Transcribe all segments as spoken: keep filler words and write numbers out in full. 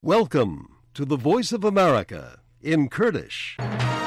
Welcome to the Voice of America in Kurdish.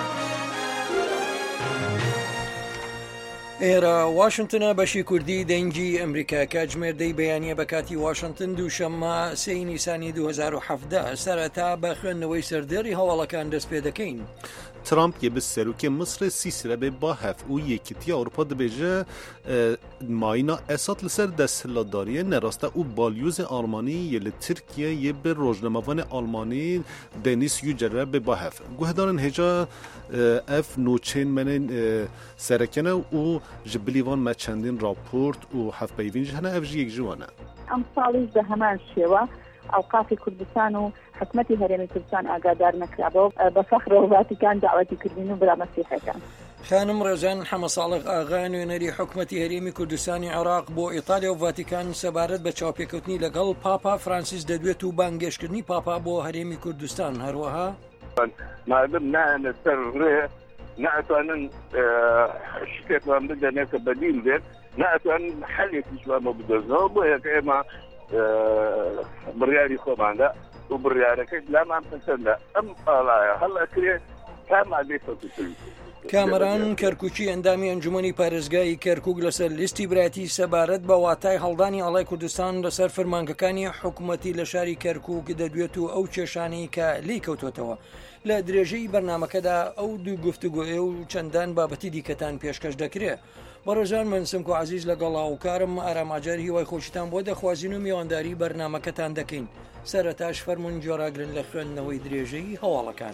ئێرە واشنگتنە بەشی کوردی دەنگی ئەمریکا کاتژمێردەی بەیانیە بە کاتی واشنگتن دووشەممە سێی نیسانی دوو هەزار و حەڤدە سەرەتا بە خوێندنەوەی سەردێڕی هەواڵەکان دەست پێ دەکەین. ترامپ یه به سروک مصر سیسره به با هف او یکیتی اروپا دبیجه ماینا اسات لسر دستهلاداری نراسته او بالیوز آلمانی یه ترکیه یه به روزنامه‌وان آلمانی دنیس یوجره به با هف گوهدارن هجا اف نوچین من سرکنه او جبلیوان ما چندین راپورت و هف بیوینج هنه اف جی یک جوانه ام سالیش به همان شیوه اوقاف کردستان و حکومتی هەرێمی کوردستان ئاگادار نەکرابەوە بە فەخر و ڤاتیکان داواتی کردین و برا مەسیحەکان. خانم ڕێزان حەمە ساڵق ئاغا نوێنەری حکومەتی هەرێمی کوردستانی عێراق بۆ ئیتالیا و ڤاتیکان سەبارەت بە چاوپێکەوتنی لەگەڵ پاپا فرانسیس دەدوێت و بانگێشکردنی پاپا بۆ هەرێمی کوردستان هەروەها معلوم نانە سەر ڕێ ناتوانن شتێکمان بدەنێت کە بەدیل بێت ناتوانن حەلێکیشمان بدۆزنەوە بۆ یەک ئێمە بڕیاری خۆماندا و بڕیارەکەی لامان پسەندە ئەم ئاڵایە هەڵئەکرێ تا مادەی سەد کامەران کەرکووکی ئەندامی ئەنجومەنی پارێزگای کەرکووک لەسەر لیستی برایەتی سەبارەت بە واتای هەڵدانی ئاڵای کوردستان لەسەر فەرمانگەکانی حکوومەتی لە شاری کەرکووک دەدوێت و ئەو کێشانەی کە لی کەوتوتەوە لە درێژەی بەرنامەکەدا ئەو دوو گفتوگۆیە و چەندان بابەتی دیکەتان پێشکەش دەکرێت. بەڕێزان من سمک و عزیز لەگەڵ هاوکارم ئاراماجار هیوای خۆشتان بۆ دەخوازین و میوانداری بەرنامەکەتان دەکەین. سەرەتاش فەرموون جۆراگرن لە خوێندنەوەی درێژەی هەواڵەکان.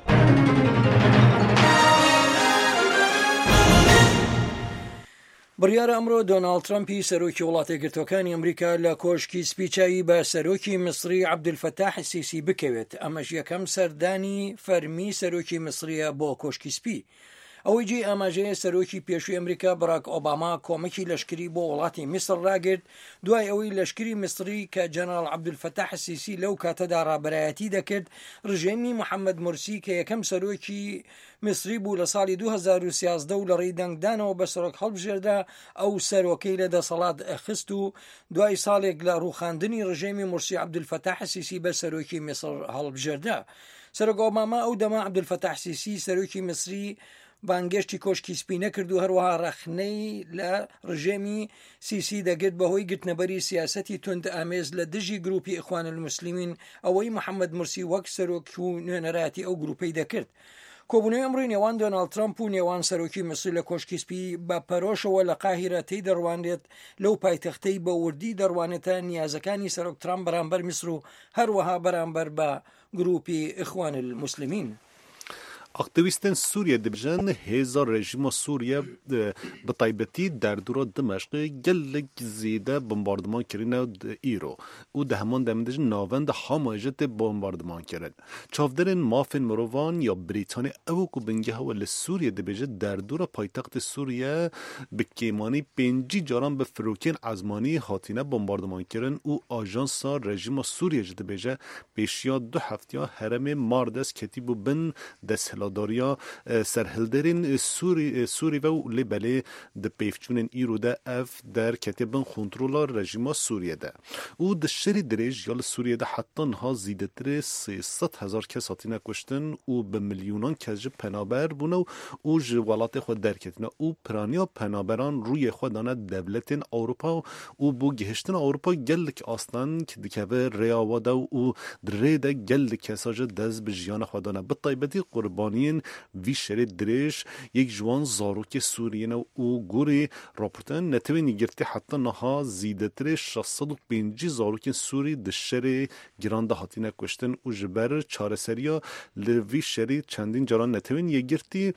بڕیارە ئەمڕۆ دۆناڵد ترامپی سەرۆکی وڵاتە یەکگرتووەکانی ئەمریکا لە کۆشکی سپیچایی بە سەرۆکی میسری عەبدولفەتاح سیسی بکەوێت. ئەمەش یەکەم سەردانی فەرمی سەرۆکی میسریە بۆ کۆشکی سپی. ئەوەی جێ ئاماژەیە سەرۆکی پێشووی ئەمریکا باراک ئۆباما کۆمەکی لەشکری بۆ وڵاتی میسر ڕاگرت دوای ئەوەی لەشکری میسری کە جەنەڕاڵ عەبدولفەتاح سیسی لەو کاتەدا ڕابەرایەتی دەکرد ڕژێمی محەممەد مورسی کە یەکەم سەرۆکی میسری بوو لە ساڵی دوو هەزار و سیازدە و لە ڕێی دەنگدانەوە بە سەرۆک هەڵبژێردا ئەو سەرۆکەی لە دەسەڵات خست و دوای ساڵێک لە ڕووخاندنی ڕژێمی مورسی عەبدولفەتاح سیسی بە سەرۆکی میسر هەڵبژێردا. سەرۆک ئۆباما ئەو دەما عەبدولفەتاح سیسی سەرۆکی میسری بانگێشتی کۆشکی سپی نەکرد و هەروەها ڕەخنەی لە ڕژێمی سیسی دەگرت بەهۆی گرتنەبەری سیاسەتی تند ئامێز لە دژی گروپی ئیخوان الموسلیمین ئەوەی محەممەد مورسی وەک سەرۆک و نوێنەراتی ئەو گروپەی دەکرد. کۆبوونەوەی ئەمڕۆی نێوان دۆناڵد ترامپ و نێوان سەرۆکی میسر لە کۆشکی سپی بە پەرۆشەوە لە قاهیرە تێی دەڕوانێت لەو پایتەختەی بە وردی دەڕوانێتە نیازەکانی سەرۆک ترامپ بەرامبەر میسر و هەروەها بەرامبەر بە گروپی ئیخوان الموسلیمین. اکتیویستان سوریه دبجن هزار رژیم سوریه به طیبتی در دورا دمشق گلگ زیده بمباردمان کردن ایرو او ده همان دمدج ناوند حمایت بمباردمان کرد. چافدرن مافن مروان یا بریتانیا او کو بنگه ول سوریه دبجه در دورا پایتخت سوریه به کیمانی پنجی جاران به فروکین ازمانی هاتینه بمباردمان کردن او آژانس رژیم سوریه دبجه پیشیا دو هفته حرم ماردس کتیبو بن دسهلا داریا سرهلدرین سوری سوری و لبله د پیفچونن ایرو ده اف در کتبن کنترل رژیم سوریه ده او د شری درج یال سوریه ده حتی ها زیدتر سیصد هزار کس هاتینه کشتن او به میلیونان کس پنابر بونه او جوالات خود درکتنه او پرانیا پنابران روی خودانه دولت اروپا او بو گهشتن اروپا گلک اصلا که دکه ریاواده او درده گلک کساج دز به جیان خودانه به طیبتی قربانی وی شری درش یک جوان زاروک سوریه نو او گوری راپورتن نتوینی گرفته حتی نها زیدتر شصد و پنجی زاروک سوری دشری گرانده هاتینه کشتن او جبر چارسریا لوی شری چندین جران نتوین یک گرفتی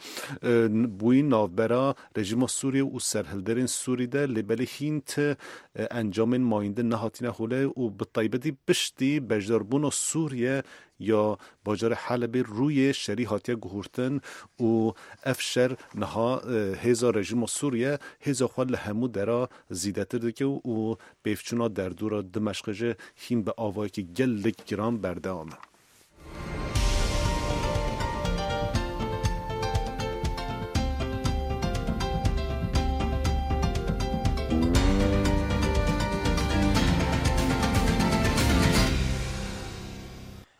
بوی نافبرا رژیم سوریه و سرهلدرین سوری ده لبل هینت انجام ماینده نهاتینه خوله و به طیبتی پشتی بجداربون سوریه یا باجار حلب روی شری هاتیه گهورتن و افشر نها هزار رژیم سوریه هزار خوال همو درا زیدتر دکه و بیفچونا در دورا دمشقجه هین به آوایی که گلک گرام برده آمه.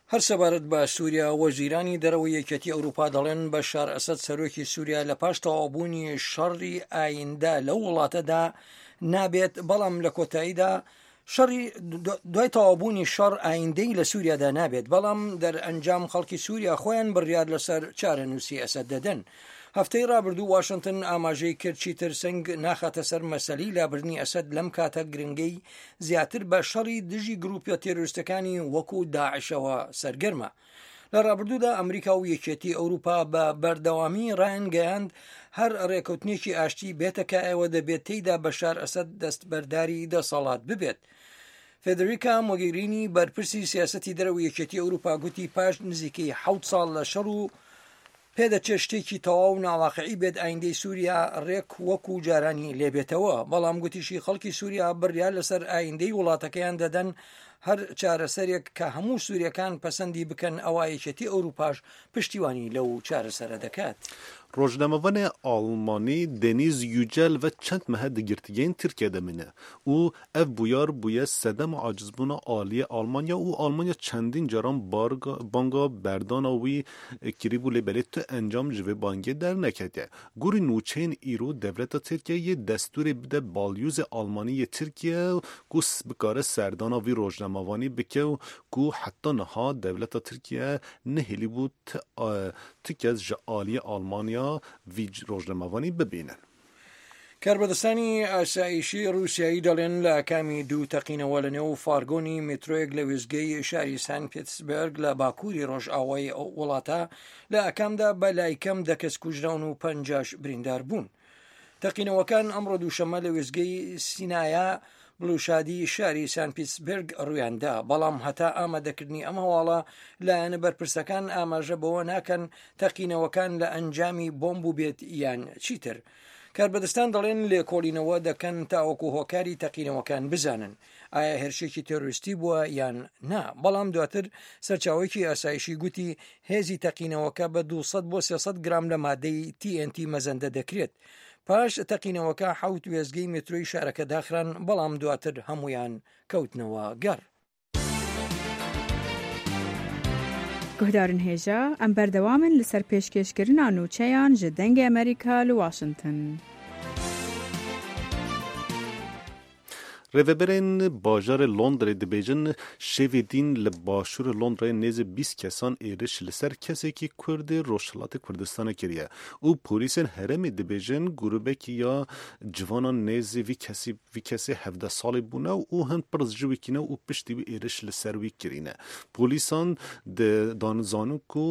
هەر سەبارەت بە سووریا وەزیرانی دەرەوەی یەکێتی ئەوروپا دەڵێن بەشار ئەسەد سەرۆکی سووریا لە پاش تەواوبوونی شەڕی ئایندا لەو وڵاتەدا نابێت، بەڵام لە کۆتاییدا شەڕی دوای تەواوبوونی شەڕ ئایندەی لە سووریادا نابێت، بەڵام دەرئەنجام خەڵکی سووریا خۆیان بڕیار لەسەر چارەنووسی ئەسەد دەدەن. هەفتەی ڕابردوو واشنگتن ئاماژەی کرد چیتر سنگ ناخاتە سەر مەسەلەی لابردنی ئەسەد لەم کاتە گرنگەی زیاتر بە شەڕی دژی گروپە تێرۆریستەکانی وەکو داعشەوە سەرگەرمە. لە ڕابردوودا ئەمریکا و یەکێتی ئەوروپا بە بەردەوامی ڕایانگەیاند هەر ڕێکەوتنێکی ئاشتی بێتە کە ئێوە دەبێت تێیدا بەشار ئەسەد دەستبەرداری دەسەڵات ببێت. فێدریکا مۆگێرینی بەرپرسی سیاسەتی دەرەوەی یەکێتی ئەوروپا گوتی پاش نزیکەی حەوت ساڵ لە شەڕ و پێدەچێت شتێکی تەواو ناواقعی بێت ئایندەی سووریا ڕێک وەکو جارانی لێبێتەوە، بەڵام گوتیشی خەڵکی سووریا بڕیار لەسەر ئایندەی وڵاتەکەیان دەدەن، هەر چارەسەرێک کە هەموو سووریەکان پەسەندی بکەن ئەوە یەکێتی ئەوروپاش پشتیوانی لەو چارەسەرە دەکات. روزنامه‌وان آلمانی دنیز یوجل و چند ماه دگرتگین ترکیه دمینه او اف بویار بویه سدم عاجزبون عالی آلمانیا و آلمانیا چندین جرام بانگا بردان وی کریبو لیبلیت انجام جوه بانگی در نکده. گوری نوچین ایرو دولت ترکیه یه دستوری بده بالیوز آلمانی ترکیه گوس بکاره سردان وی روزنامه‌وانی بکه و گو حتی نها دولت ترکیه نهلی بود تکز جعالی آلمانیا وی روزنامه‌وانی ببینن. کاربەدەستانی ئاسایشی رووسایی دەڵێن لە کامی دوو تەقینەوە لە نێو فارگۆنی مترۆیەک لە وێزگەی شاری سان پێتسبرگ لە باکووری ڕۆژئاوای وڵاتە لە ئەکامدا بە لای کەم دە کەس کوژراون و پەنجاش بریندار بوون. تەقینەوەکان ئەمڕۆ دووشەممە لە وێزگەی سینایە بڵوشادی شاری سان پیتسبرگ ڕوویاندا، بەڵام هەتا ئامادەکردنی ئەم هەواڵە لایەنە بەرپرسەکان ئاماژە بەوە ناکەن تەقینەوەکان لە ئەنجامی بۆمب و بێت یان چیتر. کاربەدەستان دەڵێن لێکۆڵینەوە دەکەن تاوەکو هۆکاری تەقینەوەکان بزانن ئایا هێرشێکی تێرۆریستی بووە یان نا، بەڵام دواتر سەرچاوەیەکی ئاسایشی گوتی هێزی تەقینەوەکە بە دووسەد بۆ سێسەد گرام لە مادەی تی ئێن تی مەزەندە دەکرێت. پاش تەقینەوەکە حەوت وێزگەی مترۆی شارەکە داخران، بەڵام دواتر هەمویان کەوتنەوە گەڕ. گهدارن هێژە ئەم بەردەوامن لەسەر پێشکەشکردنا نووچەیان ji dengê ئەمریکا li Washington. ریوبرین باجار لندن دبیجن شویدین لباشور لندن نیز بیست کسان ایرش لسر کسی که کرد روشلات کردستان کریه. او پلیسن هرم دبیجن گروه که یا جوانان نیز وی کسی وی کسی هفده سالی بونه و او هم پرز جوی کنه و پشتی وی ایرش لسر وی کرینه. پلیسان دانزانو که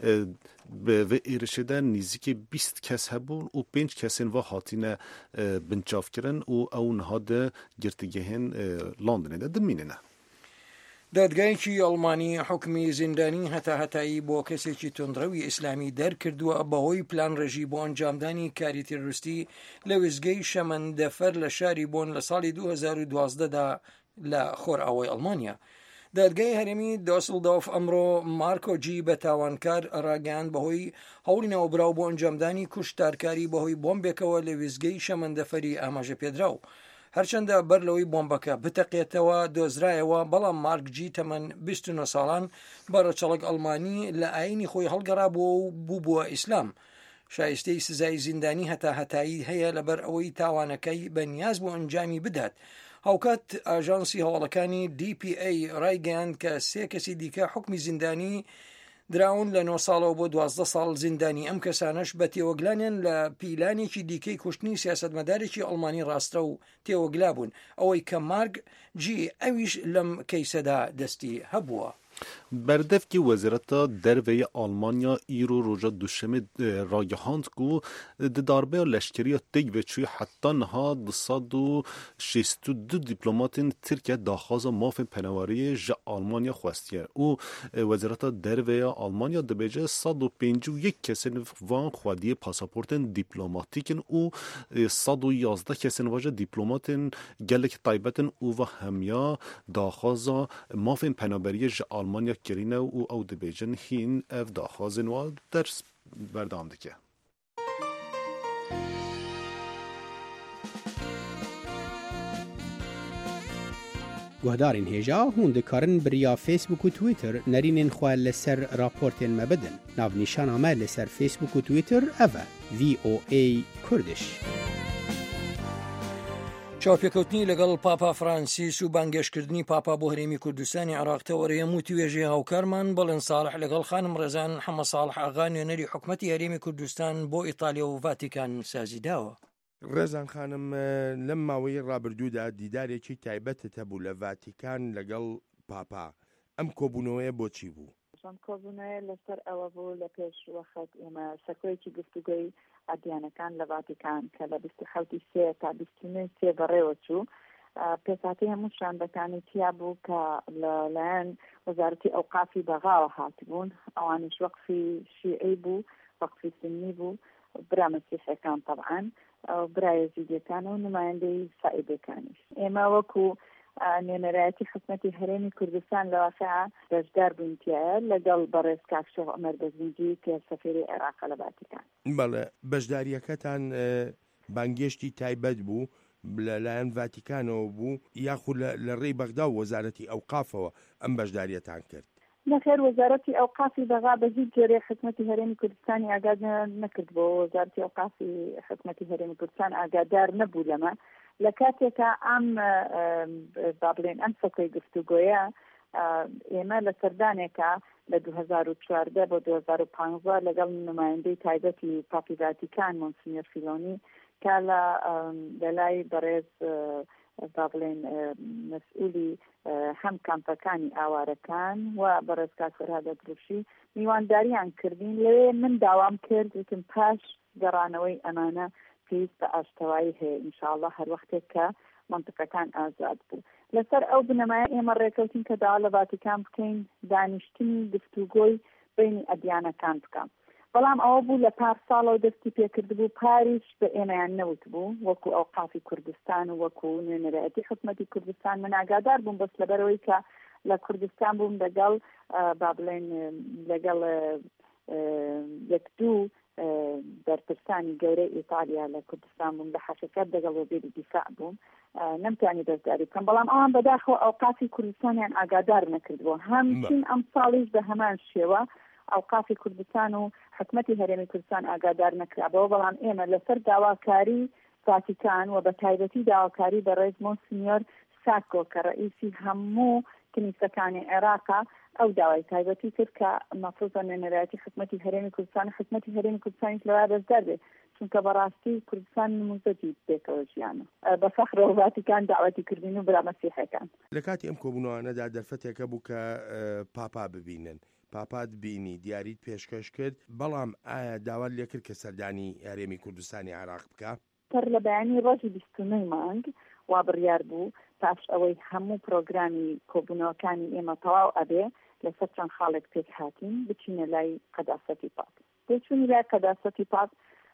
و ایرش در نزدیک بیست کس هبون و پنج کسین و هاتینه بنچاف کردن و اون هاده گرتگهن لندن ده دمینه. دادگایکی ئەڵمانی حکمی زیندانی هەتا هەتایی بۆ کەسێکی تۆندڕەوی ئیسلامی دەرکردووە بەهۆی پلان ڕێژی بۆ ئەنجامدانی کاری تێرۆریستی لە وێزگەی شەمەندەفەر لە شاری بۆن لە ساڵی دوو هەزار و دوازدەدا لە خۆرئاوای ئەڵمانیا. دادگای هەرێمی دۆسڵدۆف ئەمڕۆ مارکۆجی بە تاوانکار ڕاگەیاند بەهۆی هەوڵی ناوبراو بۆ ئەنجامدانی کوشتارکاری بەهۆی بۆمبێکەوە لە وێزگەی شەمەندەفەری ئاماژە پێدراو. هەرچەندە بەر لەوەی بۆمبەکە بتەقێتەوە دۆزرایەوە، بەڵام مارکجی تەمەن بیست و نۆ ساڵان بەڕەچەڵک ئەڵمانی لە ئاینی خۆی هەڵگەڕا بووە و بوو بووە ئیسلام. شایستەی سزای زیندانی هەتا هەتایی هەیە لەبەر ئەوەی تاوانەکەی بەنیاز بۆ ئەنجامی بدات. هاوکات ئاژانسی هەواڵەکانی دی پی ئەی ڕایگەیاند کە سێ کەسی دیکە حکمی زیندانی دراون لە نۆ ساڵەوە بۆ دوازدە ساڵ زیندانی. ئەم کەسانش بە تێوەگلانیان لە پیلانێکی دیکەی کوشتنی سیاسەتمەدارێکی ئەڵمانی ڕاستە و تێوەگلا بوون، ئەوەی کە مارگ جی ئەویش لەم کەیسەدا دەستی هەبووە. بردف کی وزارت دروی آلمانیا ایرو روزا دوشنبه راگهاند کو داربه لشکری تگ و چوی حتی نها دوصد و شصت و دو دیپلماتین ترکیه داخواز ماف پناوری ج آلمانیا خواستیه. او وزارت دروی آلمانیا دبیجه صد و پنج و یک کسین وان خوادی پاسپورتن دیپلماتیکن او صد و یازده کسین واجه دیپلماتین گلک تایبتن او و همیا داخواز ماف پناوری ج آلمانیا کرینه و او دبیجن هین اف داخوازن و درس بردام دکه. گهدارین هێژا هون دikarin biriya Facebook û Twitter nerînên xwe li ser raportên me bidin. Navnîşana me li ser Facebook û Twitter ev e V O A Kurdish. چاوپێکەوتنی لەگەڵ پاپا فرانسیس و بانگێشکردنی پاپا بۆ هەرێمی کوردستانی عێراقتەوە ڕێم و توێژی هاوکارمان بەڵێن ساڵح لەگەڵ خانم ڕێزان حەمە ساڵح ئاغا نوێنەری حکومەتی هەرێمی کوردستان بۆ ئیتالیا و ڤاتیکان سازی داوە. ڕێزان خانم لەم ماوەی ڕابردوودا دیدارێکی تایبەتت هەبوو لە ڤاتیکان لەگەڵ پاپا. ئەم کۆبوونەوەیە بۆچی بوو؟ ئەم کۆبوونەوەیە لەسەر ئەوە بوو لە پێش وەخت ئێمە سەکۆیەکی گفتوگۆی ئەدیانەکان لە ڤاتیکان کە لە بیست و حەوتی سێ تا بیست و نۆی سێ بەڕێوە چوو. پێکهاتەی هەموو شانبەکانی تیا بوو کە لەلایەن وەزارەتی ئەوقافی بەغاوە هاتبوون، ئەوانش وەقفی شیعی بوو، وەقفی سنی بوو، برا مەسیحیەکان طبعاً برا یەزیدیەکان و نمایەندەی سائیدەکانیش. ئێمە وەکو نوێنەرایەتی حکومەتی هەرێمی کوردستان لە واقعا بەشدار بووینتیایە لەگەڵ بەڕێز کاک شێخ عومەر بەزنجی کە سەفێری عێراق لە ڤاتیکان. بەڵێ بەشداریەکەتان بانگێشتی تایبەت بوو لەلایەن ڤاتیکانەوە بوو یاخود لە ڕێی بەغدا و وەزارەتی ئەوقافەوە ئەم بەشداریەتان کرد؟ نەخێر وەزارەتی ئەوقافی بەغا بە هیچ جۆرێ حکومەتی هەرێمی کوردستانی ئاگاد نەکرد بۆ وەزارەتی ئەوقافی حکومەتی هەرێمی کوردستان ئاگادار نەبوو لەمە لە کاتێکە ئەم با بڵێن ئەم سەکۆی گفتوگۆیە ئێمە لە سەردانێکە لە دوو هەزار و چواردە بۆ دوو هەزار و پانزە لەگەڵ نمایەندەی تایبەتی پاپی ڤاتیکان مۆنسینیۆر فیلۆنی کە لە لای بەڕێز با بڵێن مەسئولی هەم کامپەکانی ئاوارەکان و بەڕێز کاک فەرهاد دروشی میوانداریان کردین. لەوێ من داوام کرد وتم پاش گەڕانەوەی ئەمانە پێویستە ئاشتەوایی هەیە ئینشاءڵڵا هەر وەختێک کە منطقەکان ئازاد بوو. لەسەر ئەو بنەمایە ئێمە ڕێکەوتین کە داوا لە ڤاتیکان بکەین دانیشتنی گفتوگۆی بینی ئەدیانەکان بکەم. بەڵام ئەوە بوو لە پار ساڵەوە دەستی پێکرد بوو پاریش بە ئێمەیان نەوت بوو وەکو ئەوقافی کوردستان و وەکو نوێنەرایەتی حکومەتی کوردستان من ئاگادار بووم بەس لەبەرەوەی کە لە کوردستان بووم لەگەڵ با بڵێن لەگەڵ یەک دوو بەرپرسانی گەورەی ئیتالیا لە کوردستان بووم لە حەشەکەت لەگەڵ وەزیری دیفاع بووم نەمتوانی دەستداری بکەم. بەڵام ئەوان بەداخەوە ئەوقافی کوردستانیان ئاگادار نەکردبوو هەمچین ئەم ساڵیش بە هەمان شێوە ئەوقافی کوردستان و حکومەتی هەرێمی کوردستان ئاگادار نەکرابەوە. بەڵام ئێمە لەسەر داواکاری ڤاتیکان و بە تایبەتی داواکاری بەڕێز مۆنسینیۆر ساکۆ کە ڕئیسی هەموو کنیسەکانی عێراقا ئەو داوای تایبەتی کرد کە مەفروضە نوێنەرایەتی حکومەتی هەرێمی کوردستان حکومەتی هەرێمی کوردستانیش لەوە بەشدار بێت چونکە بەڕاستی کوردستان نموزەتی بێتەوە ژیانە بە فەخرەوە ڤاتیکان داواتی کردین و برا مەسیحەکان. لە کاتی ئەم کۆبوونەوەانەدا دەرفەتێکە بوو کە پاپا ببینن پاپات بینی دیاریت پێشکەش کرد بەڵام ئایا داوا لێکرد کە سەردانی هەرێمی کوردستانی عێراق بکە؟ تەر لە بەیانی ڕۆژی بیست و نۆی مانگ وا بڕیار بوو پاش ئەوەی هەموو پرۆگرامی کۆبوونەوەکانی ئێمە تەواو ئەبێ لەسەر چەند خاڵێک پێک هاتین بچینە لای قەداسەتی پاپ. دەچوونی لای قەداسەتی پاپ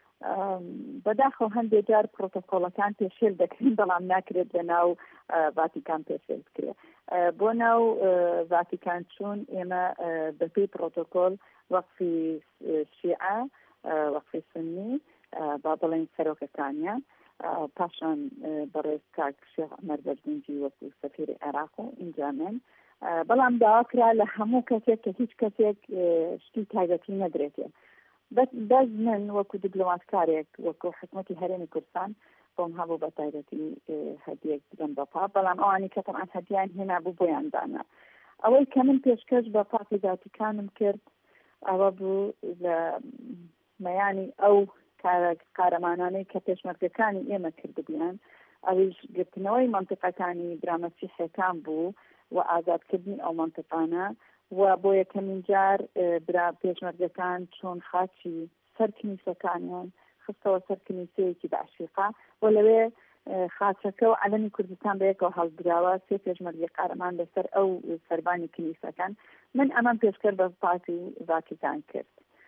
بەداخەوە هەندێک جار پرۆتۆکۆڵەکان پێشێل دەکرێن بەڵام ناکرێت لە ناو ڤاتیکان پێشێل بکرێت. بۆ ناو ڤاتیکان چوون ئێمە بەپێی پرۆتۆکۆل وەقفی شیعە وەقفی سنی با بڵێن سەرۆکەکانیان پاشان بەڕێز کاک شێخ عومەر بەرزنجی وەکو سەفیری عێراق و ئینجامێن بەڵام داواکرا لە هەموو کەسێک کە هیچ کەسێک شتی تایبەتی نەدرێتێ. بەس من وەکو دیپلۆماتکارێک وەکو حکومەتی هەرێمی کوردستان بۆم هەبوو بە تایبەتی هەدیەک بدەم بە پاپ بەڵام ئەوانی کە تەمان هەدیان هێنا بوو بۆیان دانا. ئەوەی کە من پێشکەش بە پاپی ڤاتیکانم کرد ئەوە بوو لە مەیانی ئەو قارەمانانەی کە پێشمەرگەکانی ئێمە کردبیان ئەویش گرتنەوەی منطقەکانی برامەسیحەکان بوو و ئازادکردنی ئەو منطقانە و بۆ یەکەمین جار برا پێشمەرگەکان چۆن خاچی سەر کنیسەکانیان خستەوە سەر کنیسەیەکی بەعشیقا و لەوێ خاچەکە و عەلەمی کوردستان بەیەکەوە هەڵدراوە سێ پێشمەرگی قارەمان لەسەر ئەو سەربانی کنیسەکان. من ئەمان پێشکەر بە پاپی ڤاتیکان کرد.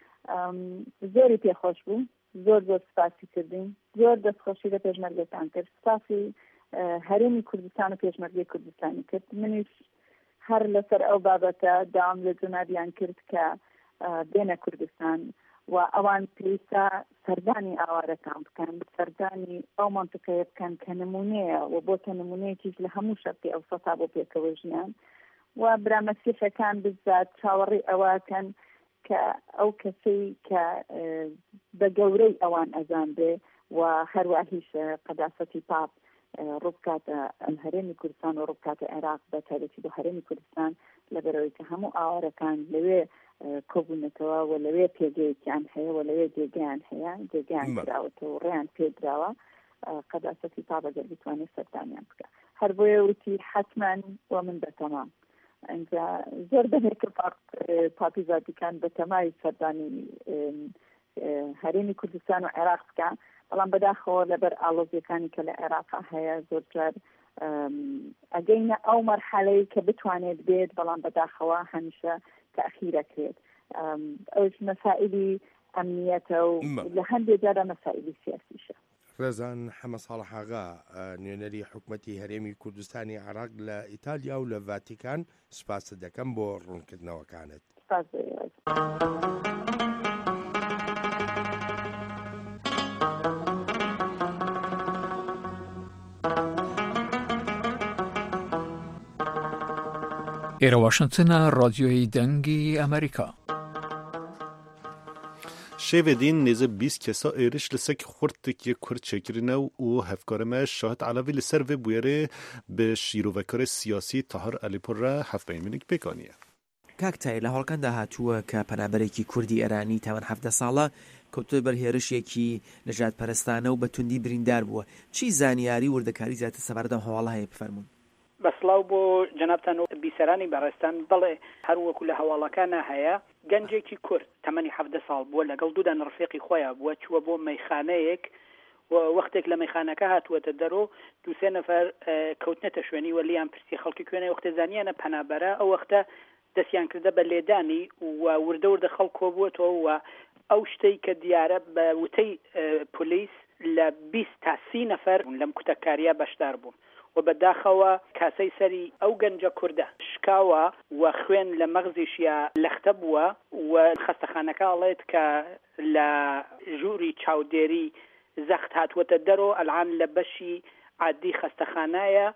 زۆری پێخۆش بوو زۆر زۆر سپاسی کردین زۆر دەستخۆشی لە پێشمەرگەکان کرد سپاسی هەرێمی کوردستان و پێشمەرگەی کوردستانی کرد. منیش هەر لەسەر ئەو بابەتە داوام لە جنابیان کرد کە بێنە کوردستان و ئەوان پێویستە سەردانی ئاوارەکان بکەن سەردانی ئەو منطقەیە بکەن کە نمونەیە و بۆتە نمونەیەکیش لە هەموو شەرقی ئەوسەتا بۆ پێکەوە ژیان و برامەسیحەکان بزات چاوەڕێی ئەوەکەن کە ئەو کەسەی کە بە گەورەی ئەوان ئەزان بێ و هەروە هیچ قەداسەتی پاپ ڕووبکاتە ئەم هەرێمی کوردستان و ڕووبکاتە عێراق بە تایبەتی بۆ هەرێمی کوردستان لەبەرەوەی کە هەموو ئاوارەکان لەوێ کۆبوونەتەوە و لەوێ پێگەیەکیان هەیە و لەوێ جێگەیان هەیە جێگەیان کراوەتەوە و ڕێیان پێدراوە قەداسەتی پاپ ئەگەر بتوانێت سەردانیان بکە هەر بۆیە وتی حتمەن و من بەتەمام ئەنجا زۆر بەهێکە پاپی ڤاتیکان بەتەمای سەردانی هەرێمی کوردستان و عێراق بکە بەڵام بەداخەوە لەبەر ئاڵۆزیەکانی کە لە عێراقا هەیە زۆر جار ئەگەینە ئەو مەرحەلەی کە بتوانێت بێت بەڵام بەداخەوە هەمیشە تەخیرەکرێت ئەوش مەسائلی ئەمنیەتە و لە هەندێک جارە مەسائلی سیاسیشە. ڕێزان حەمە ساڵح ئاغا نوێنەری حکوومەتی هەرێمی کوردستانی عێراق لە ئیتالیا و لە ڤاتیکان سوپاس دەکەم بۆ ڕوونکردنەوەکانت. سپاس. ئێرە واشنگتنە ڕادیۆی دەنگی ئەمریکا. شێڤێدین نێزە بیست کەسا ئێرش لەسەر خورتێکی کورد چێکرینە و هەفکارەمە شاهد علاوی لەسەر vê بویێرێ بە شیرۆڤەکارە سیاسی تاهر ئەلیپۆر را هەفتەی منێک پێکانیە. کاکتای لە هەڵکاندا هاتووە کە پەنابەرێکی کوردی ئێرانی تاوان هەفتە ساڵە کەوتووە بەر هێرشێکی نەژاد پەرستانە و بە توندی بریندار بووە. چی زانیاری وردەکاری زیاتر سەبارەدەم هەواڵە هەیە بفەرمون؟ بەسڵاو بۆ جەنابتان و بیسەرانی بەڕێستان بڵێ هەروەکو لە هەواڵەکانە هەیە گەنجێکی کورد تەمەنی هەفتە ساڵ بووە لەگەڵ دوودان ڕفیقی خۆیان بووە چووە بۆ مەیخانەیەک و وەختێک لە مەیخانەکە هاتووەتە دەرۆ دووسێ نەفەر کەوتنەتە شوێنی و لیان پرسی خەڵکی کوێنەی وەختە زانیانە پەنابەرە ئەو وەختە دەستیان کردە بە لێدانی و وردە وردە خەڵک کۆبووەتەوە و ئەو شتەی کە دیارە بە وتەی پۆلیس لە بیست تا سی نەفەر لەم کوتەکاریە بەشدار بوون و بەداخەوە کاسەی سەری ئەو گەنجە کووردە شکاوە و خوێن لە مەغزیشیا لەختە بووە و خەستەخانەکە ئەڵێت کە لە ژووری چاودێری زەخت هاتووەتە دەرۆ ئەلعان لە بەشی عادی خەستەخانایە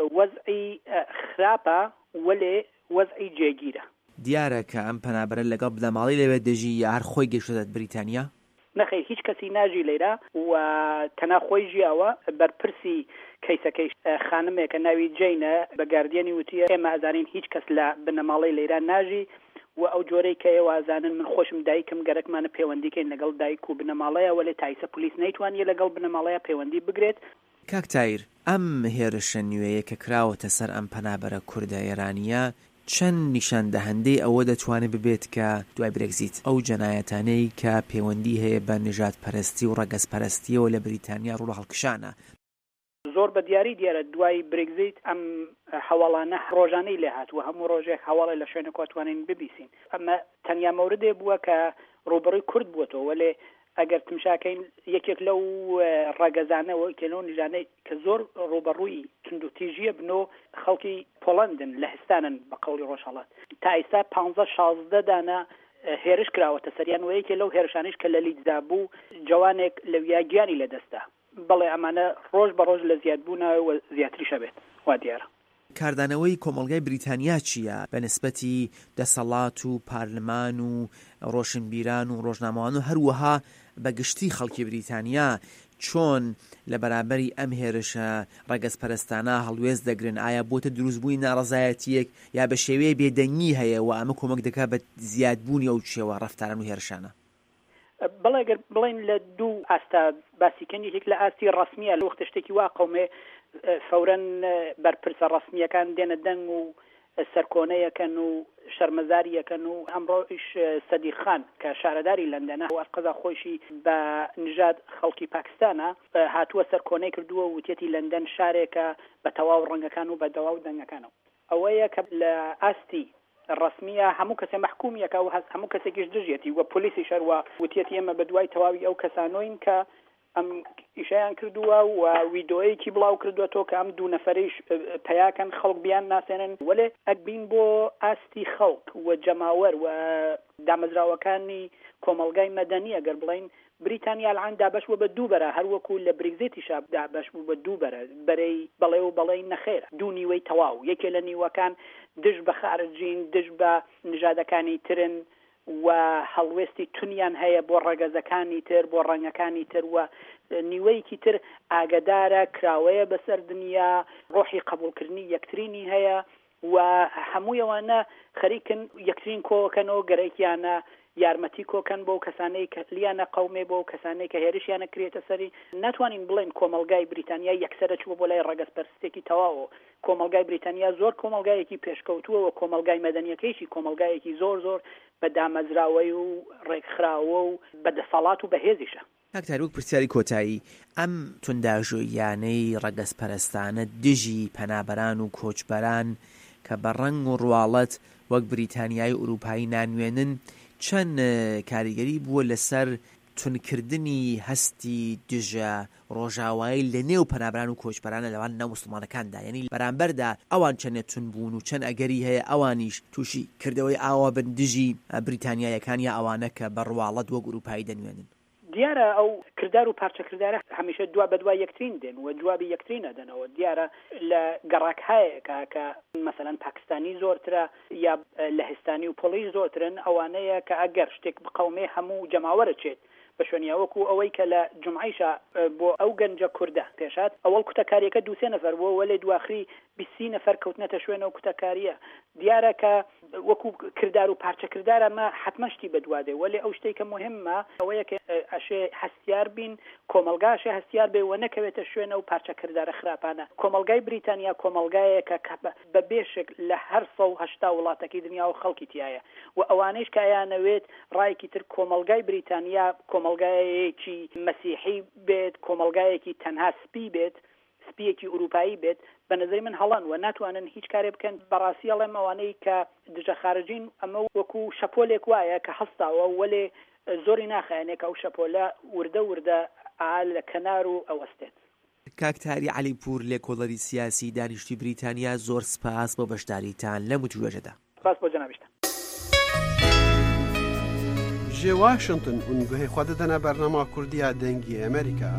وەزعی خراپە وەلێ وەزعی جێگیرە. دیارە کە ئەم پەنابەرە لەگەڵ بنەماڵی لەوێ دەژی یا هەر خۆی گەیشتۆتە بریتانیا؟ نەخێ هیچ کەسی ناژی لێرە و تەنها خۆی ژیاوە بەرپرسی کەیسەکەی خانمێکە ناوی جینە بە گاردیانی وتیە ئێمە ئازانین هیچ کەس لە بنەماڵی لێرە ناژی و ئەو جۆرەی کە ئێوە ئازانن من خۆشم دایکم گەرەکمانە پەیوەندیکەین لەگەڵ دایک و بنەماڵەیە وەلێ تایسە پلیس نەیتوانیە لەگەڵ بنەماڵەیە پەیوەندی بگرێت. کاکتایر ئەم هێرشە نوێیە کە کراوەتە سەر ئەم پەنابەرە کوردە ئێرانیە چەند نیشان دەهەندەی ئەوە دەتوانێت ببێت کە دوای برێکزیت ئەو جەنایەتانەی کە پەیوەندی هەیە بە نژاد پەرستی و ڕەگەز پەرستیەوە لە بریتانیا ڕوو لە هەڵکشانە؟ زۆر بە دیاری دیارە دوای برێکزیت ئەم هەواڵانە ڕۆژانەی لێ هاتووە هەموو ڕۆژێک هەواڵی لە شوێنێک توانین ببیسین. ئەمە تەنیا مەوردێ بووە کە ڕوبەڕووی کورد بووەتەوە وەلێ ئەگەر تمشاکەین یەکێک لەو ڕەگەزانەوە کێنەوە نیژانەی کە زۆر ڕوبەڕووی تند و تیژیە بنۆ خەڵکی پۆڵەندن لە هستانن بە قەولی ڕۆژهەڵات تا ئێستا پانزە شازدە دانە هێرش کراوەتە سەریان و یەکێ لەو هێرشانش کە لە لیدزا بوو جوانێک لەویا گیانی لەدەستا بەڵێ ئەمانە ڕۆژ بە ڕۆژ لە زیادبوونەوە و زیاتریشە بێت وا دیارە. کاردانەوەی کۆمەڵگای بریتانیا چییە بە نسبەتی دەسەڵات و پارلمان و ڕۆشنبیران و ڕۆژنامەوان و هەروەها بەگشتی خەڵکی بریتانیا چۆن لە بەرامبەری ئەم هێرشە ڕەگەز پەرستانە هەڵوێز دەگرن؟ ئایا بۆتە دروستبووی ناڕەزایەتیەک یا بە شێوەیە بێدەنگی هەیە و ئەمە کۆمەک دەکات بە زیادبوونی ئەو شێوە ڕەفتاران و هێرشانە؟ بەڵێ گەر بڵێن لە دوو ئاستا باسیکەنی یەک لە ئاستی ڕەسمیە لە وەختە شتێکی وا قەومێ فەورەن بەرپرسە ڕەسمیەکان دێنە دەنگ و سەرکۆنەیەکەن و شەرمەزاریەکەن و ئەمڕۆیش سەدیق خان کە شارەداری لەندەنە و ئەرقەزا خۆشی بە نژاد خەڵکی پاکستانە هاتووە سەرکۆنەی کردووە وتێتی لەندەن شارێکە بە تەواو ڕەنگەکان و بە دەواو دەنگەکانەوە. ئەوەیە کە لە ئاستی ڕسمیە هەموو کەسێ محکومیەکە و هەموو کەسێکیش دژێتی و پۆلیسی شەروە وتێتی ئێمە بە دوای تەواوی ئەو کەسانۆین کە ئەم ئیشیان کردووە و ویدۆیەکی بڵاو کردوێتەوە کە ئەم دوو نەفەریش پەیاکەن خەڵک بیان ناسێنن وەلێ ئەکبین بۆ ئاستی خەڵک و جەماوەر و دامەزراوەکانی کۆمەڵگای مەدەنی ئەگەر بڵین بریتانیا الان دابش بوو بە دووبەرە هەروەکو لە برگزێتی شاب دابش بوو بە دووبەرە بەرەی بەڵێ و بەڵێ نەخێرە دوو نیوەی تەواو یەکێ لە نیوەکان دژ بە خارجین دژ بە نژادەکانی ترن و هەڵوێستی تونیان هەیە بۆ ڕەگەزەکانی تر بۆ ڕەنگەکانی تر و نیوەیەکی تر ئاگدارە کراوەیە بەسەر دنیا ڕۆحی قبولکردنی یەکترینی هەیە و هەموویەوانە خەریکن یەکترین کۆکەنەوە گەرەیکیانە یارمەتی کۆکەن بۆ کەسانەی کە لیانە قەومێ بۆ کەسانەی کە هێرشیانە کرێتە سەری ناتوانین بڵێن کۆمەلگای بریتانیا یەکسەرە چوە بۆ لای ڕەگەزپەرستێکی تەواوە کۆمەلگای بریتانیا زۆر کۆمەلگایەکی پێشکەوتووە و کۆمەلگای مەدەنیەکەیشی کۆمەلگایەکی زۆر زۆر بە دامەزراوەی و ڕێکخراوە و بەدەسەڵات و بەهێزیشە. کاکتار وەک پرسیاری کۆتایی ئەم تونداژۆیانەی ڕەگەزپەرستانە دژی پەنابەران و کۆچبەران کە بە ڕەنگ و ڕواڵەت وەک بریتانیای ئوروپایی نانوێنن چەند کاریگەری بووە لەسەر تونکردنی هەستی دژە ڕۆژاوایی لە نێو پەنابران و کۆچبەرانە لەوان ناومسڵمانەکاندا یعنی بەرامبەردا ئەوان چەندێت تون بوون و چەند ئەگەری هەیە ئەوانیش تووشی کردەوەی ئاوا بن دژی بریتانیایەکان یا ئەوانە کە بە ڕواڵەت وەک ئوروپایی دەنوێنن. دیارە ئەو کردار و پارچەکردارە هەمیشە دوا بە دوای یەکترین دێن و جوابی یەکترین ئەدەنەوە دیارە لە گەڕاک هەیەکە کە مەسەلەن پاکستانی زۆرترە یا لەهستانی و پۆڵی زۆرترن ئەوانەیە کە ئەگەر شتێک بقەومێ هەموو جەماوەرە چێت بە شوێنیاوەکو ئەوەی کە لە جمعیشە بۆ ئەو گەنجە کووردە پێشات ئەوەڵ کوتەکاریەکە دووسێ نەفەر بۆ وەلێ دواخری بیستی نەفەر کەوتنەتە شوێنەوە کوتەکاریە دیارە کە وەکو کردار و پارچەکردارە مە حتمەشتی بەدوادێ وەلێ ئەو شتێکە مهمە ئەوەیە کە ئەشێ هەستیار بین کۆمەلگاشە هەستیار بێ و نەکەوێتە شوێنە و پارچەکردارە خراپانە کۆمەلگای بریتانیا کۆمەلگایەکە کە بە بێشک لە هەر سە و هەشتا وڵاتەکی دنیا و خەڵکی تایە و ئەوانەیش کە ئەیانەوێت ڕایەکی تر کۆمەلگای بریتانیا کۆمەلگایەکی مەسیحی بێت کۆمەلگایەکی تەنها سپی بێت سپیەکی ئوروپایی بێت بە نظری من هەڵان و ناتوانن هیچ کارێ بکەن بەڕاستی ئەڵێم ئەوانەی کە دژە خارجین ئەمە وەکو شەپۆلێک وایە کە هەستاوە وەلێ زۆری ناخایەنێکە ئەو شەپۆلە وردە وردە ئال لە کەنار و ئەوەستێت. کاکتاری عەلیپور لێکۆڵەری سیاسی دانیشتوی بریتانیا زۆر سپاس بۆ بەشداریتان لە متوێژەدا. سپاس بۆ جەنابیشتان. جێ واشنگتن ئونگوهەی خوا دەدەنە بەرنامە کوردیە دەنگی ئەمریکا.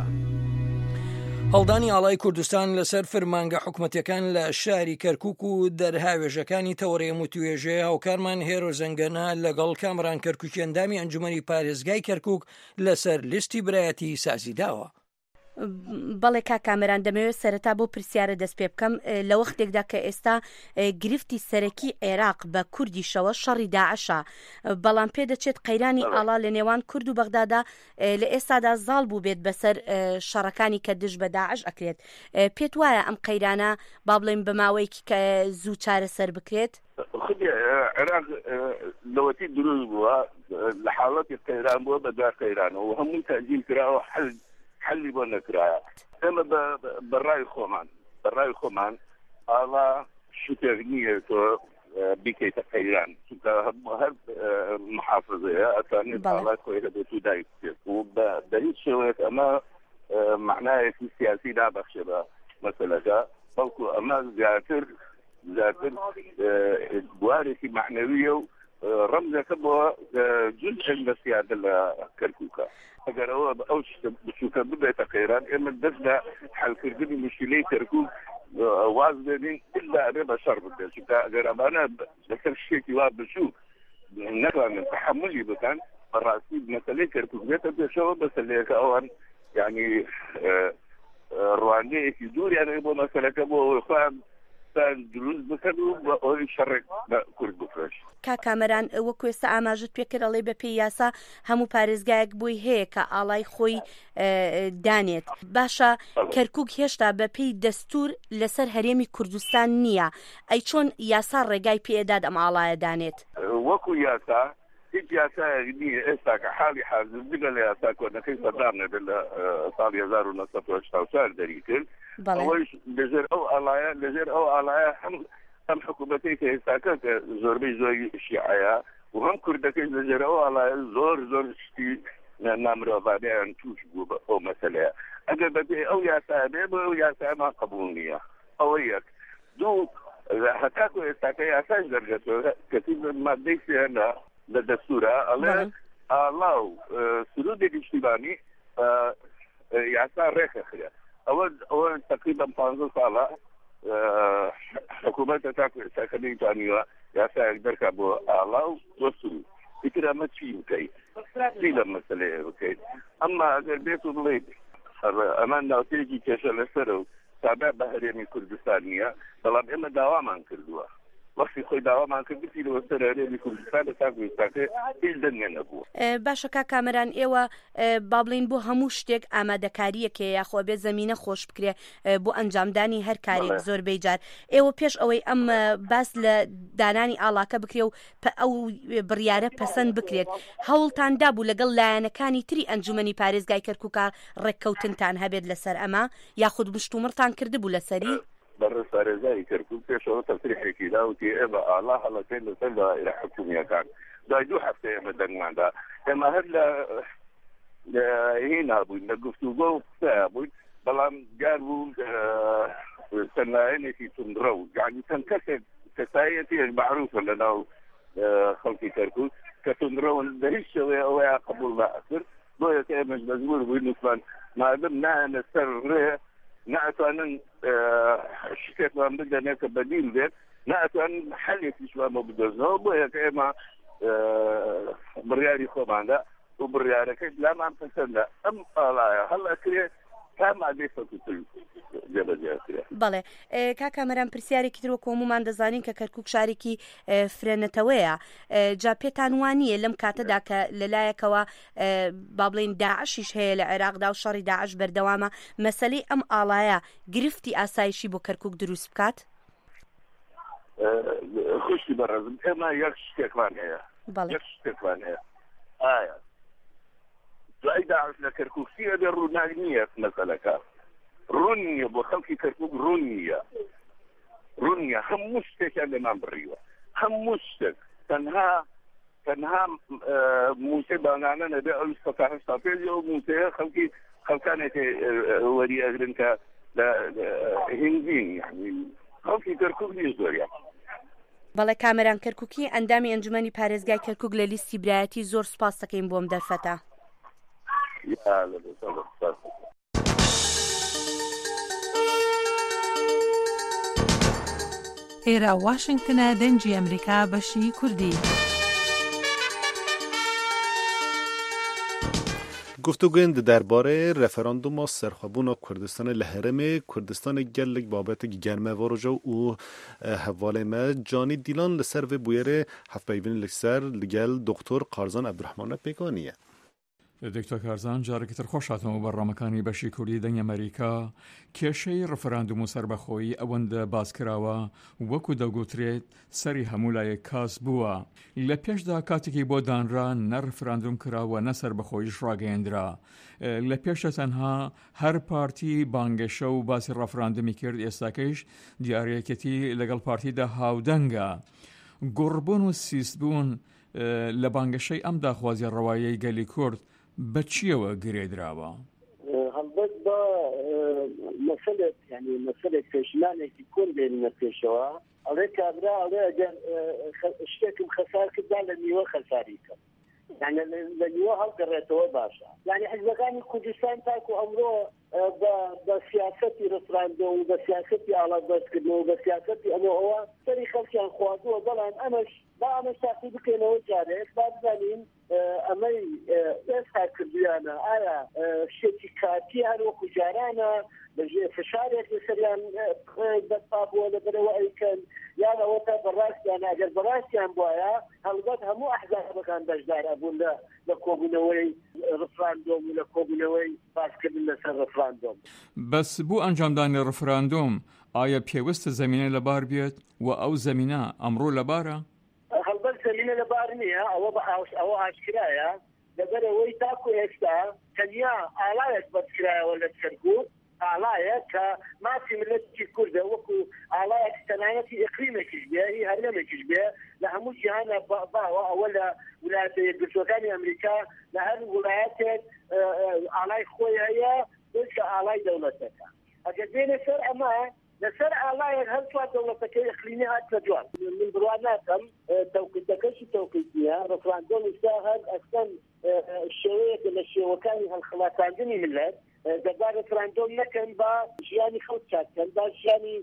هەڵدانی ئاڵای کوردستان لەسەر فرمانگە حکوومەتەکان لە شاری کەرکووک و دەرهاوێژەکانی تەوەڕێ وتوێژێ هاوکارمان هێرۆ زەنگەنە لەگەڵ کامران کەرکووکی ئەندامی ئەنجومەنی پارێزگای کەرکووک لەسەر لیستی برایەتی سازی داوە. بەڵێ کا کامەران دەمەوێت سەرەتا بۆ پرسیارە دەست پێ بکەم لە وەختێکدا کە ئێستا گرفتی سەرەکی عێراق بە کوردیشەوە شەڕی داعشە بەڵام پێدەچێت قەیرانی ئاڵا لە نێوان کورد و بەغدادا لە ئێستادا زاڵ بوو بێت بەسەر شەڕەکانی کە دژ بە داعش ئەکرێت پێت وایە ئەم قەیرانە با بڵێن بەماوەیەکی کە زوو چارە سەر بکرێت؟ عێراق لەوەتی دروست بووە لە حاڵەتی قەیران بووە بە دار قەیرانەوە و هەمووی تەجیل کراوە حل حلی بۆ نەکرایە ئێمە بەڕای خۆمان بەڕای خۆمان ئاڵا شتێک نییە تۆ بیکەیتە قەیران چونکە هەر محافظەیە ئەتوانێت ئاڵای خۆی لەبێت و دایک بێت و بە هیچ شێوەیەک ئەمە معنایەکی سیاسی نابەخشێ بە مەسەلەکە بەڵکو ئەمە زیاتر زیاتر بوارێکی معنەویە و ڕەمزەکە بۆ جزء لە سیادە لە کەرکووکە ئەگەر ئەوە ئەو بچووکە ببێتە قەیران ئێمە دەست لە حەلکردنی مشکلەی کەرکووک واز دێنین ئیلا ئەبێ بە شەڕ بکرێت چونکە ئەگەر ئەمانە لەسەر شتێکی وا بچوو نەتوانن تەحەملی بکەن بەڕاستی مەسەلەی کەرکووک بێتە پێشەوە مەسەلەیەکە ئەوان یعنی ڕوانگەیەکی دووریان بۆ مەسەلەکە بۆ ئەوەی خۆیان دروست بکەن و بە ئەوەی شەڕێک بە کورد بفرێش. کا کامەران وەکو ئێستا ئاماژت پێکرد ئەڵێ بە پێی یاسا هەموو پارێزگایەک بووی هەیە کە ئاڵای خۆی دانێت باشە کەرکووک هێشتا بە پێی دەستور لەسەر هەرێمی کوردستان نییە ئەی چۆن یاسا ڕێگای پێداد ئەم ئاڵایە دانێت وەکو یاسا هیچ یاسایەک نییە ئێستا کە حاڵی حاضر بگە لە یاسا کۆنەکەی سەدام نەبێت لە ساڵی هەزار و نۆ سەد و هەشتا و چوار دەری کرد ئەوەیش لەژێر ئەو ئاڵایە لەژێر ئەو ئاڵایە هەم هەم حکوومەتەی کە ئێستاکە کە زۆربەی زۆری شیعەیە و هەم کوردەکەی لەژێر ئەو ئاڵایە زۆر زۆر شتی نامرۆڤانیان توش بوو بە ئەو مەسەلەیە ئەگەر بەبێ ئەو یاسا بێ بۆ ئەو یاسامان قبول نییە ئەوە یەک دوو هەتاکو ئێستاکە یاساش دەرگەتەوە کەسی مادەی سێنە لە دەستورە ئەڵێ ئاڵاو سرودی گشتیبانی یاسا ڕێکەخرێ ئەوە ئەوە تقریبان پانزە ساڵە حکوومەت هەتاکو ئێستاکە نەیتوانیوە یاسایەک دەرکا بۆ ئاڵاو بۆ سرود ئیتر ئەمە چی بکەیت چی لە مەسەلەیە بکەیت ئەمما ئەگەر بێت و بڵێیت ئەمان ناوتێکی کێشە لەسەرە و تابع بە هەرێمی کوردستان نییە بەڵام ئێمە داوامان کردووە وەختی خۆی داوامان کرد بچینەوە سەر هەرێمی کوردستان لە تاکو ئێستاکە هیچ دەنگێ نەبووە. باشە کا کامەران ئێوە با بڵین بۆ هەموو شتێک ئامادەکاریەکە یاخۆ بێ زەمینە خۆش بکرێ بۆ ئەنجامدانی هەر کارێک زۆربەی جار ئێوە پێش ئەوەی ئەم باس لە دانانی ئاڵاکە بکرێ و ئەو بڕیارە پەسەند بکرێت هەوڵتاندا بوو لەگەڵ لایەنەکانی تری ئەنجومەنی پارێزگای کەرکووکە ڕێککەوتنتان هەبێت لەسەر ئەمە یاخود مشتومڕتان کردبوو لەسەری بەڕێز پارێزگای کەرکووک پێشەوە تەفریحێکی داوتی ئێمە ئاڵا هەڵەکەین لەسەر دائیرە حکوومیەکان دوای دوو هەفتە ئێمە دەنگماندا ئێمە هەر لە هینا بووین لە گفتوگۆ و قسە بووین بەڵام گار بوو سەرلایەنێکی توندڕە و یعنی چەند کەسێک کەسایەتیش معروفە لەناو خەڵکی کەرکووک کە توندڕەون بە هیچ شێوەیە ئەوەیە قبوڵ نەکرد بۆیە کە ئێمەش مەجبوور بووین وتمان مادەم نایەنە سەر ڕێ ناتوانن شتێکمان بدەنێت کە بەدیل بێت ناتوانن حەلێکیشمان بۆ بدۆزنەوە بۆیە کە ئێمە بڕیاری خۆماندا و بڕیارەکەی لامان پەسەندە ئەم ئاڵایە هەڵەکرێ تا مادەی سەکوتر جێبەجێکرێ. بەڵێ کا کامەران پرسیارێکی تر وەکو هەمومان دەزانین کە کەرکووک شارێکی فرێنەتەوەیە جا پێتان وانییە لەم کاتەدا کە لەلایەکەوە با بڵێن داعشیش هەیە لە عێراقدا و شەڕی داعش بەردەوامە مەسەلەی ئەم ئاڵایە گرفتی ئاسایشی بۆ کەرکووک دروست بکات؟ خوشی بەڕێزم ئێمە یەک شتێکمان هەیە یەک شتێکمان هەیە ئایا دوای داعش لە کەرکووکی ئەبێ ڕووناک نییە مەسەلەکە ڕوون نییە بۆ خەڵکی کەرکووک ڕوون نییە ڕوون نییە هەموو شتێکیان لێمان بڕیوە هەموو شتێک تەنها تەنها موسێ بانانە نەبێ ئەو سەتا هەشتا پێنج و موسەیە خەڵکی خەڵکانێکی وەری ئەگرن کە لە هینجین یعنی خەڵکی کەرکووک نییە زۆریان. بەڵێ کامەران کەرکووکی ئەندامی ئەنجومەنی پارێزگای کەرکووک لە لیستی برایەتی زۆر سوپاس دەکەین بۆم دەرفەتە. ئێرە واشنگتنە دەنگی ئەمریکا بەشی کوردی. گفتگوین درباره رفراندوم سرخوابون کردستان لهرم کردستان گلک بابت گرمه وارجا و حواله ما جانی دیلان لسر و بویر هفت بیوین لسر لگل دکتر قارزان عبدالرحمن پیکانیه. دکتۆر کارزان جارێکتر خۆشاتەوە بەڕامەکانی بەشی کوردی دەنگ ئەمریکا کێشەی ڕفراندوم و سربەخۆیی ئەوەندە باسکراوە وەکو دەگوترێت سەری هەموو لایەک کاس بووە لە پێشدا کاتێکی بۆ دانرا نە ڕفراندوم کراوە نە سربەخۆییش ڕاگەیەندرا لە پێشە تەنها هەر پارتی بانگەشە و باسی ڕفراندومی کرد ئێستاکەیش دیارەکەتی لەگەڵ پارتیدا هاودەنگە گۆڕبوون و سیستبوون لە بانگەشەی ئەم داخوازی ڕەوایەی گەلی کورد بە چیەوە گرێدراوە؟ هەڵبەت بە مەسەلێک یعنی مەسەلێک پێشمانێکی کورد بێنینە پێشەوە ئەڵێ کابرا ئەڵێ ئەگەر شتێکم خەسار کردا لە نیوە خەساری کرد یعنی لە نیوە هەڵگەڕێتەوە باشە یعنی حیزبەکانی کوردستان تاکو ئەمڕۆ بە سیاسەتی ڕفراندۆم و بە سیاسەتی ئاڵاتبەرزکردنەوە و بە سیاسەتی ئەمەوە سەری خەڵکیان خواردووە بەڵام ئەمەش با ئەمەش تاقی بکەینەوە جارێک با بزانین ئەمەی ئێستا کردویانە ئایا شتێکی کاتی هەر وەکو جارانە بەژێ فشارێک لەسەریان بەرپا بووە لەبەرەوە ئەیکەن یان ئەوە تا بەڕاستیان ئەگەر بەڕاستیان بواە هەڵبەت هەموو ئەحزابەکان بەشدار ئەبوون لە کۆبوونەوەی ڕفراندۆم و لە کۆبوونەوەی باسکردن لەسەر ڕفراندۆم. بەس بوو ئەنجامدانی ڕفراندۆم ئایا پێویستە زەمینە لەبار بێت و ئەو زەمینە ئەمڕۆ لەبارە؟ هەڵبەت زەمینە لەبار نییە ئەوە ئەوە ئاشکرایە لەبەرەوەی تاکو ئێستا تەنیا ئاڵایەک بەرزکرایەوە لە کەرکووک ئاڵایە کە ماسی ملەتی کوردە وەکو ئاڵایەک تەنانەتی ئەقلیمێکیش بێ هی هەرلێمێکیش بێ لە هەموو جیهانە باوە ئەوە لە ویلایەتە یەکگرتووەکانی ئەمریکا لە هەر ویلایەتێک ئاڵای خۆی هەیە کە ئاڵای دەوڵەتەکە ئەگەر بێنە سەر ئەمە لەسەر ئاڵایەک هەر چوار دەوڵەتەکەی ئەقلیمی هاتە دوان من بڕوا ناکەم تەوقیتەکەشی تەوقیتیە ڕەفراندۆم ئێستا هەر ئەسەن شێوەیەکە لە شێوەکانی هەڵخڵاتاندنی ملت دەبار ڕەفراندۆم نەکەن بە ژیانی خەڵک چاکەن با ژیانی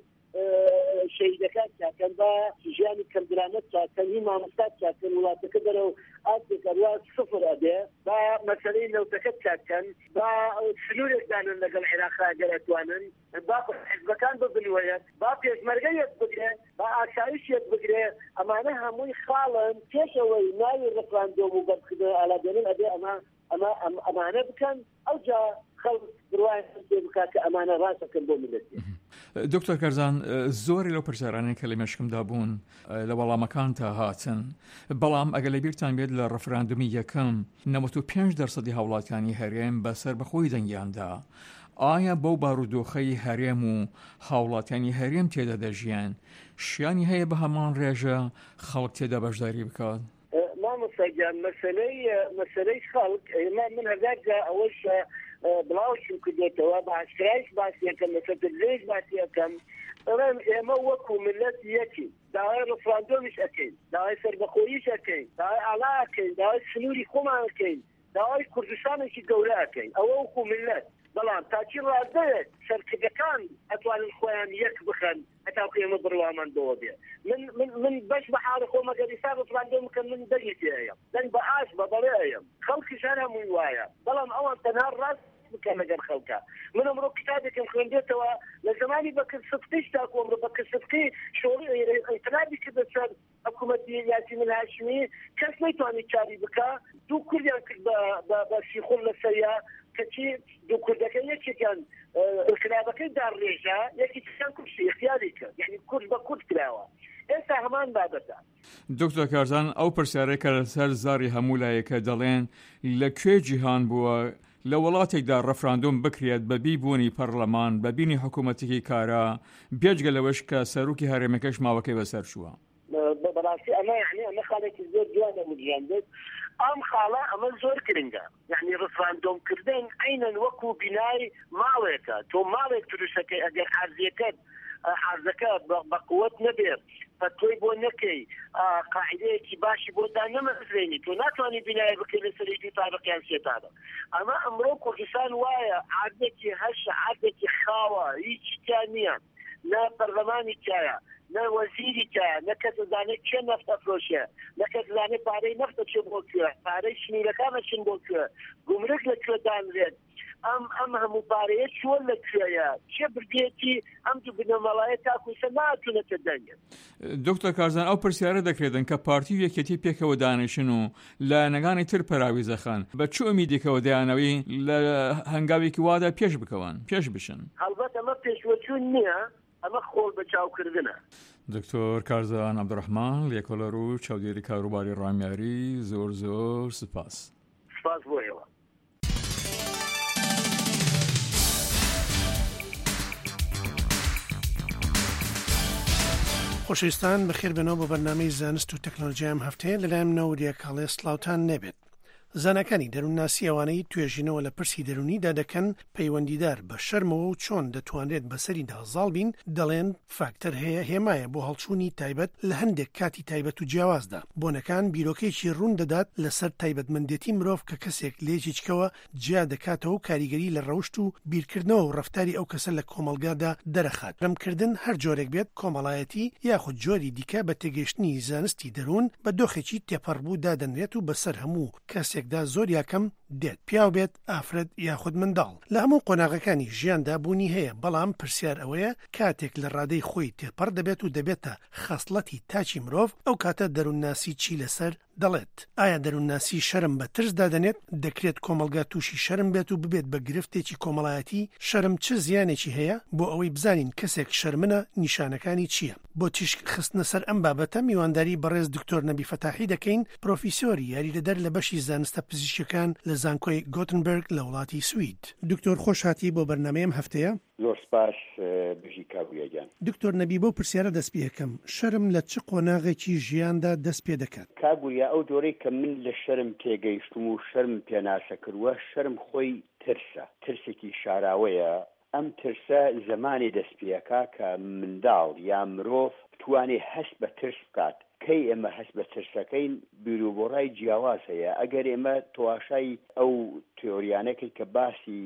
شەهیدەکان چاکەن با ژیانی کەمدرانەت چاکەن هی مامۆستا چاکەن وڵاتەکە دەرەوە ئاسێکەڕوا سفر ئەبێ با مەسەلەی نەوتەکە چاکەن با سنوورێکدانن لەگەڵ عێراق ئەگەر ئەتوانن با حیزبەکان ببنوەیە با پێشمەرگە یەک بگرێ با ئاسایش یەک بگرێ ئەمانە هەمووی خاڵن پێشەوەی ناوی ڕەفراندۆم و بەرخدە ئالادێنن ئەبێ ئەمە ئەمە ئەمانە بکەن ئەوجا خەڵک بڕوای پێ بکات کە ئەمانە ڕاستەکەن بۆ ملەتی. دکتۆر کەرزان زۆری لەو پرسیارانەی کە لە مێشکمدا بوون لە وەڵامەکان تا هاتن بەڵام ئەگەر لە بیرتان بێت لە ڕەفراندمی یەکەم نەوەت و پێنج دەرسەدی هاوڵاتیانی هەرێم بەسەر بەخۆی دەنگیاندا ئایا بەو بارودۆخەی هەرێم و هاوڵاتیانی هەرێم تێدا دەژیان شیانی هەیە بە هەمان ڕێژە خەڵک تێدا بەشداری بکات؟ مامۆستاگیان مەسەلەی مەسەلەی خەڵک ئێمە من هەرداگا ئەوەش بڵاوشم کردێتەوە بە ئاشکرایش باسیەکەم لەسەر لێش باسیەکەم ئەڵێم ئێمە وەکو ملت یەکی داوای ڕەفراندۆمیش ئەکەین داوای سەربەخۆییش ئەکەین داوای ئاڵا ئەکەین داوای سنووری خۆمان ئەکەین داوای کوردستانێکی گەورە ئەکەین ئەوە وەکو ملت بەڵام تاچی ڕاستەیەک سەرکردەکان ئەتوانن خۆیان یەک بخەن هەتاکو ئێمە بڕوامەندەوە بێ من من من بەش بە حاڵە خۆمە گەر ئێستا ڕەفراندۆم بکەن من دەنگی تێیە دەنگ بە ئاش بە بەڵێیە خەڵکیشان هەمووی وایە بەڵام ئەوان تەنها ڕاست بکەن لەگەر خەڵکە من ئەمڕۆ کتابێکم خوێندێتەوە لە زمانی بەکرد سبقیش تاکو ئەمڕۆ بەکرد سبقی شۆڕی ئینقلابی کردە سەر حکوومەتی یاسین هاشمی کەس نەیتوانی چاری بکە دوو کوردیان کرد بە شیخۆر لەسەریا کەچی دوو کوردەکە یەکێکیان ئینقلابەکەی داڕێژە یەکێکیان کوردی اختیاری کرد یعنی کورد بە کورد کراوە ئێستا هەمان بابەتە. دکتۆر کارزان ئەو پرسیارەی کە لەسەر زاری هەموو لایەکە دەڵێن لەکوێ جیهان بووە لە وڵاتێکدا ڕەفراندۆم بکرێت بە بیبوونی پەرلەمان بە بینی حکوومەتێکی کارا بێجگە لەوەش کە سەرۆکی هەرێمەکەش ماوەکەی بەسەر چووە. بەڕاستی ئەمە یعنی ئەمە خاڵێکی زۆر جوانە مجیاندێت ئەم خاڵە ئەمە زۆر گرنگە یعنی ڕەفراندۆمکردن عینەن وەکو بینای ماڵێکە تۆ ماڵێک دروستەکەی ئەگەر حەرزیەکەت حەرزەکە بە قووەت نەبێت فتوی بۆ نەکەی قاعدەیەکی باشی بۆتان نەمەزرێنی تۆ ناتوانانی بینایە بکەی لە سەرێکی تابقیان سێتانە ئەمە ئەمڕۆ کوردستان وایە عادێکی هەشە عادێکی خاوە هیچ تیان نییە نا پەرلەمانی تایە نە وەزیری تایە نەکەس زانێت چێ نەفتە فرۆشە نەکەس زانێت پارەی نەفتە چێ بۆ کوێ پارەی شنیلەکانە چن بۆ کوێ گومرک لەکوێ دانرێت ئەم ئەم هەموو پارەیە چۆن لەکوێیە چێ بردێتی ئەم دوو بنەمەڵایە تاکوسە ناتوانێتە دەنگێت. دکتۆر کارزان ئەو پرسیارە دەکرێتن کە پارتی و یەکێتی پێکەوە دانیشن و لایەنەکانی تر پەراویزەخەن بە چ ئومیدێکەوە دەیانەوەی لە هەنگاوێکی وادا پێش بکەون پێش بشن. هەڵبەت ئەمە پێشوەچوون نییە ئەمە خۆڵ بە چاوکردنە. دکتۆر کارزان عەبدوڕەحمان لێکۆڵەر و چاودێری کاروباری ڕامیاری زۆر زۆر سپاس. سپاس بۆ ئێوە. خۆشەویستان بەخێر بنەوە بە بەرنامەی زانست و تەکنۆلۆژیا ئەم هەفتەیە لەلایەن نەوریە کاڵێ سڵاوتان نەبێت. زانەکانی دەروونناسی ئەوانەی توێژینەوە لە پرسی دەرونیدا دەکەن پەیوەندیدار بە شەرمەوە و چۆن دەتوانرێت بەسەریدا زاڵ بین دەڵێن فاکتەر هەیە هێمایە بۆ هەڵچوونی تایبەت لە هەندێک کاتی تایبەت و جیاوازدا. بۆنەکان بیرۆکەیەکی ڕوون دەدات لەسەر تایبەتمەندێتی مرۆڤ کە کەسێک لێجیچکەوە جیا دەکاتەوە و کاریگەری لە ڕەوشت و بیرکردنەوە و ڕەفتاری ئەو کەسە لە کۆمەلگادا دەرەخات. ڕەمکردن هەر جۆرێک بێت کۆمەڵایەتی یاخود جۆری دیکە بە تێگەشتنی زانستی دەروون بە دۆخێکی تێپەڕبوو دادەنرێت و بەسەر هەموو کەسێکدا زۆر یاکەم دێت پیاو بێت ئافرەت یاخود منداڵ. لە هەموو قۆناغەکانی ژیاندا بوونی هەیە بەڵام پرسیار ئەوەیە کاتێک لە ڕادەی خۆی تێپەڕ دەبێت و دەبێتە خەسڵەتی تاچی مرۆڤ ئەو کاتە دەروونناسی چی لەسەر دەڵێت ئایا دەروونناسی شەرم بە ترس دادەنێت دەکرێت کۆمەلگا تووشی شەرم بێت و ببێت بە گرفتێکی کۆمەڵایەتی شەرم چه زیانێکی هەیە بۆ ئەوەی بزانین کەسێک شەرمنە نیشانەکانی چییە بۆ تیشک خستنە سەر ئەم بابەتە میوانداری بەڕێز دکتۆر نەبی فەتاحی دەکەین پرۆفیسۆری یاریدەدەر لە بەشی زانستە پزیشکەکان لە زانکۆی گۆتنبرگ لە وڵاتی سوید. دکتۆر خۆش هاتی بۆ بەرنامەیەم هەفتەیە. زۆر سپاس بژی کاویەگیان. دکتۆر نەبی بۆ پرسیارە دەست پێ یەکەم شەرم لە چ قۆناغێکی ژیاندا دەست پێ دەکات؟ کاگووریا ئەو جۆرەی کە من لە شەرم تێگەیشتم و شەرم پێناسە کردووە شەرم خۆی ترسە ترسێکی شاراوەیە. ئەم ترسە زمانی دەست پێەکە کە منداڵ یا مرۆڤ بتوانێ هەست بە ترس بکات. کەی ئێمە هەست بە ترسەکەین بیرروبۆڕای جیاواز هەیە. ئەگەر ئێمە تەواشای ئەو تیۆریانەکەی کە باسی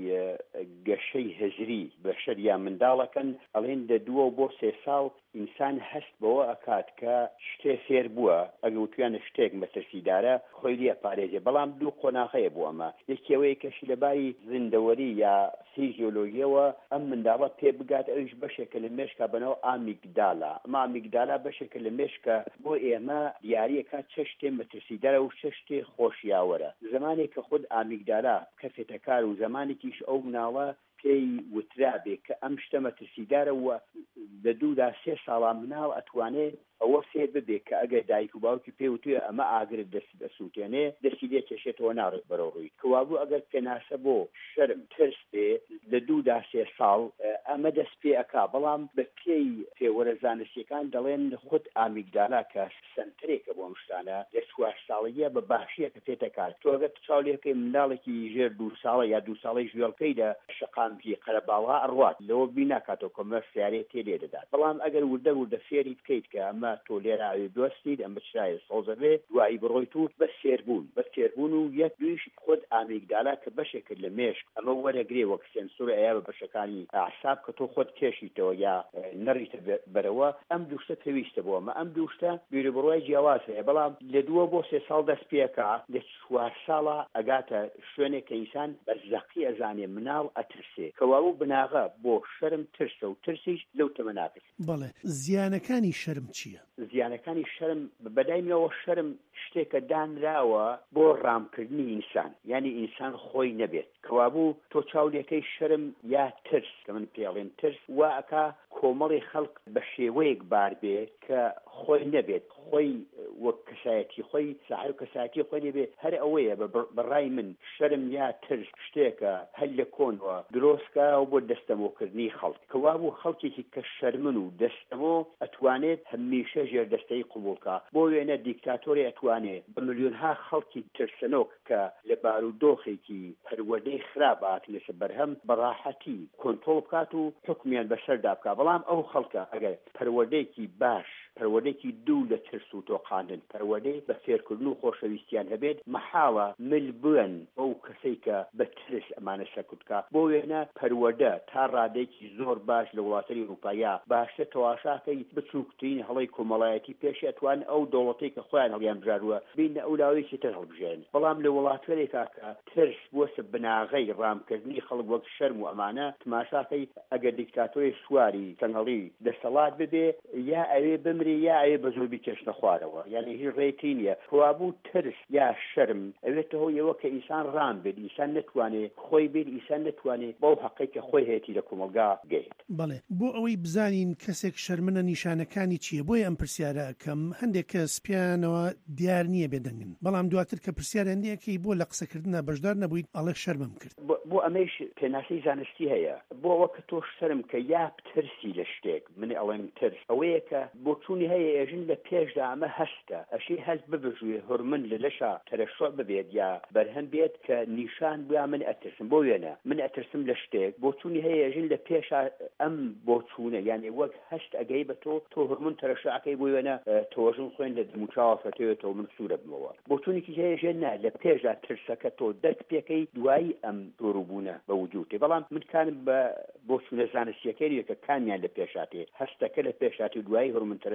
گەشەی هەژری بە شەریا منداڵەکەن ئەڵێن لە دووە بۆ سێ ساڵ ئینسان هەست بەوە ئەکات کە شتێ فێر بووە ئەگە وتویانە شتێک مەترسیدارە خۆی لێ پارێزێ. بەڵام دوو قۆناغەیە بۆ ئەمە. یەکێوەیە کەشی لەباری زیندەوەری یا فیزیۆلۆژیەوە ئەم منداڵە پێ بگات ئەویش بەشێکە لە مێشکە بەنەوە ئامیگدالا. ئەمە ئامیگدالا بەشێکە لە مێشکە بۆ ئێمە دیارەکە چه شتێ مەترسیدارە و چه شتێ خۆشیاوەرە. زمانێک کە خود ئامیگدالا کەفێتە کار و زمانێکیش ئەو مناڵە پێی وترابێ کە ئەم شتە مەترسیدارە وە لە دوودا سێ ساڵا مناڵ ئەتوانێت ئەوە فێر ببێت کە ئەگەر دایک و باوکی پێ وتوێ ئەمە ئاگرت دەست دەسووتێنێ دەستی لێ کێشێتەوە ناڕێت بەرەو ڕووی. کەوابوو ئەگەر پێناسە بۆ شەرم ترس بێ لە دوودا سێ ساڵ ئەمە دەست پێ ئەکا. بەڵام بە پێی پێوەرە زانستیەکان دەڵێن خود ئامیگدالا کە سنترێکە بۆ شتانە لە چوار ساڵیە بە باشیە کە پێتە کار. تۆ ئەگەر چاولێکەکەی منداڵێکی ژێر دوو ساڵە یا دوو ساڵی ژوێڵکەیدا شەقامپی قەرەباڵا ئەڕوات لەوە بی ناکاتەوە کۆمە سیارێ تێلێ دەدات. بەڵام ئەگەر وردە وردە فێری بکەیت کە ئەمە تۆ لێرە دۆستید ئەمە چرایە سۆزەبێ دوایی بڕۆیت و بە سێربوون بە سێربوون و یەک دویش خود ئامیگدالا کە بەشێکرد لە مێشک ئەمە وەرەگرێ وەک سێنسۆرە ئەیا بە بەشەکانی ئاعساب کە تۆ خۆت کێشیتەوە یا نەڕیتە بەرەوە. ئەم دووشتە پێویستە بۆ ئەمە. ئەم دووشتە بیرروبڕوای جیاواز هەیە. بەڵام لە دووە بۆ سێ ساڵ دەست پێکە لە چوار ساڵە ئەگاتە شوێنێک کە ئینسان بە زەقی ئەزانێ مناڵ ئەترسێ. کەواوە بناغە بۆ شەرم ترسە و ترسیش لەو تەمە ناکرد. بەڵێ زیانەکانی شەرم چییە؟ زیانەکانی شەرم بەدایمیەوە شەرم شتێکە دانراوە بۆ ڕامکردنی ئینسان یعنی ئینسان خۆی نەبێت. کەوابوو تۆ چاولەکەی شەرم یا ترس کە من پێڵێن ترس وا ئەکا کۆمەڵی خەڵک بە شێوەیەک بار بێ کە خۆی نەبێت خۆی وەک کەسایەتی خۆی ساحب کەسایەتی خۆی نەبێت. هەر ئەوەیە بەڕای من شەرم یا ترس شتێکە هەل لە کۆنەوە درۆستکە و بۆ دەستەمۆکردنی خەڵک. کەوابوو خەڵکێکی کە شەرمن و دەستەمۆ ئەتوانێت هەمیشە ژێردەستەی قبولکە. بۆ وێنە دیکتاتۆری ئەتوانێت بە ملیۆنها خەڵکی ترسنۆک کە لە بارودۆخێکی پەروەردەی خراپات لەسەر بەرهەم بەڕاحەتی کۆنتڕۆڵ بکات و حکمیان بەسەردا بکات. بەڵام ئەو خەڵکە ئەگەر پەروەردەیەکی باش پەروەردەیەکی دوو لە ترس و تۆقاندن پەروەردەی بە فێرکردن و خۆشەویستیان هەبێت مەحاڵە مل بن ئەو کەسەی کە بە ترس ئەمانە سەکوتکە. بۆ وێنە پەروەردە تا ڕادێکی زۆر باش لە وڵاتەی ئەوروپایا باشتر تەواشاکەی بچووکترین هەڵی کۆمەڵایەتی پێشی ئەتوان ئەو دەوڵەتەی کە خۆیان هەڵیان بژارووە بین ئەولاوێکی تر هەڵبژێن. بەڵام لە وڵاتێکا کە ترس بۆسە بناغەی ڕامکردنی خەڵک وەک شەرم و ئەمانە تماشاکەی ئەگەر دیکتاتۆری سواری تەنهەڵی دەسەڵات ببێ یا ئەوێ بمری یا ئەوێ بە زۆر بیکەشنە خوارەوە یعنی هیچ ڕێتی نییە. کەوابوو ترس یا شەرم ئەوێتە هۆی ئەوە کە ئینسان ڕام بێت ئینسان نتوانێت خۆی بێت ئینسان نتوانێت بەو حەقی کە خۆی هەیەی لە کۆمەلگا گەیت. بەڵێ بۆ ئەوەی بزانین کەسێک شەرمنە نیشانەکانی چییە بۆی ئەم پرسیارە کەم هەندێک کەس پیانەوە دیار نییە بێدەنگن. بەڵام دواتر کە پرسیار هەندێکی بۆ لە قسەکردنە بەشدار نەبوویت ئەڵێ شەرمم کرد. بۆ ئەمەش پێناسەی زانستی هەیە بۆ ئەوە کە تۆ شەرم کە یا ترسی لە شتێک من ئەڵێن ترس ئەوەیە کە بۆ چوونی هەیە ئێژن لە پێشدا ئەمە هەستە ئەشی هەست ببژوێ هورمن لە لەشا تەرەشۆ ببێت یا بەرهەم بێت کە نیشان بیا من ئەترسم. بۆ وێنە من ئەترسم لە شتێک بۆ چوونی هەیە ئێژن لە پێشا ئەم بۆ چوونە یعنی وەک هەست ئەگەی بە تۆ تۆ هورمن تەرەشەکەی بۆ وێنە تۆژن خوێن لە دموچاوە فەتەوێتەوە من سوورە بمەوە. بۆ چوونێکی هەیە ژێن نا لە پێشدا ترسەکە تۆ دەست پێکەی دوایی ئەم دۆروبوونە بە وجودێ. بەڵام من کانم بە بۆ چوونە زانستیەکەی کە کامیان لە پێشاتێ هەستەکە لە پێشاتی دوایی هورمن تەرەشە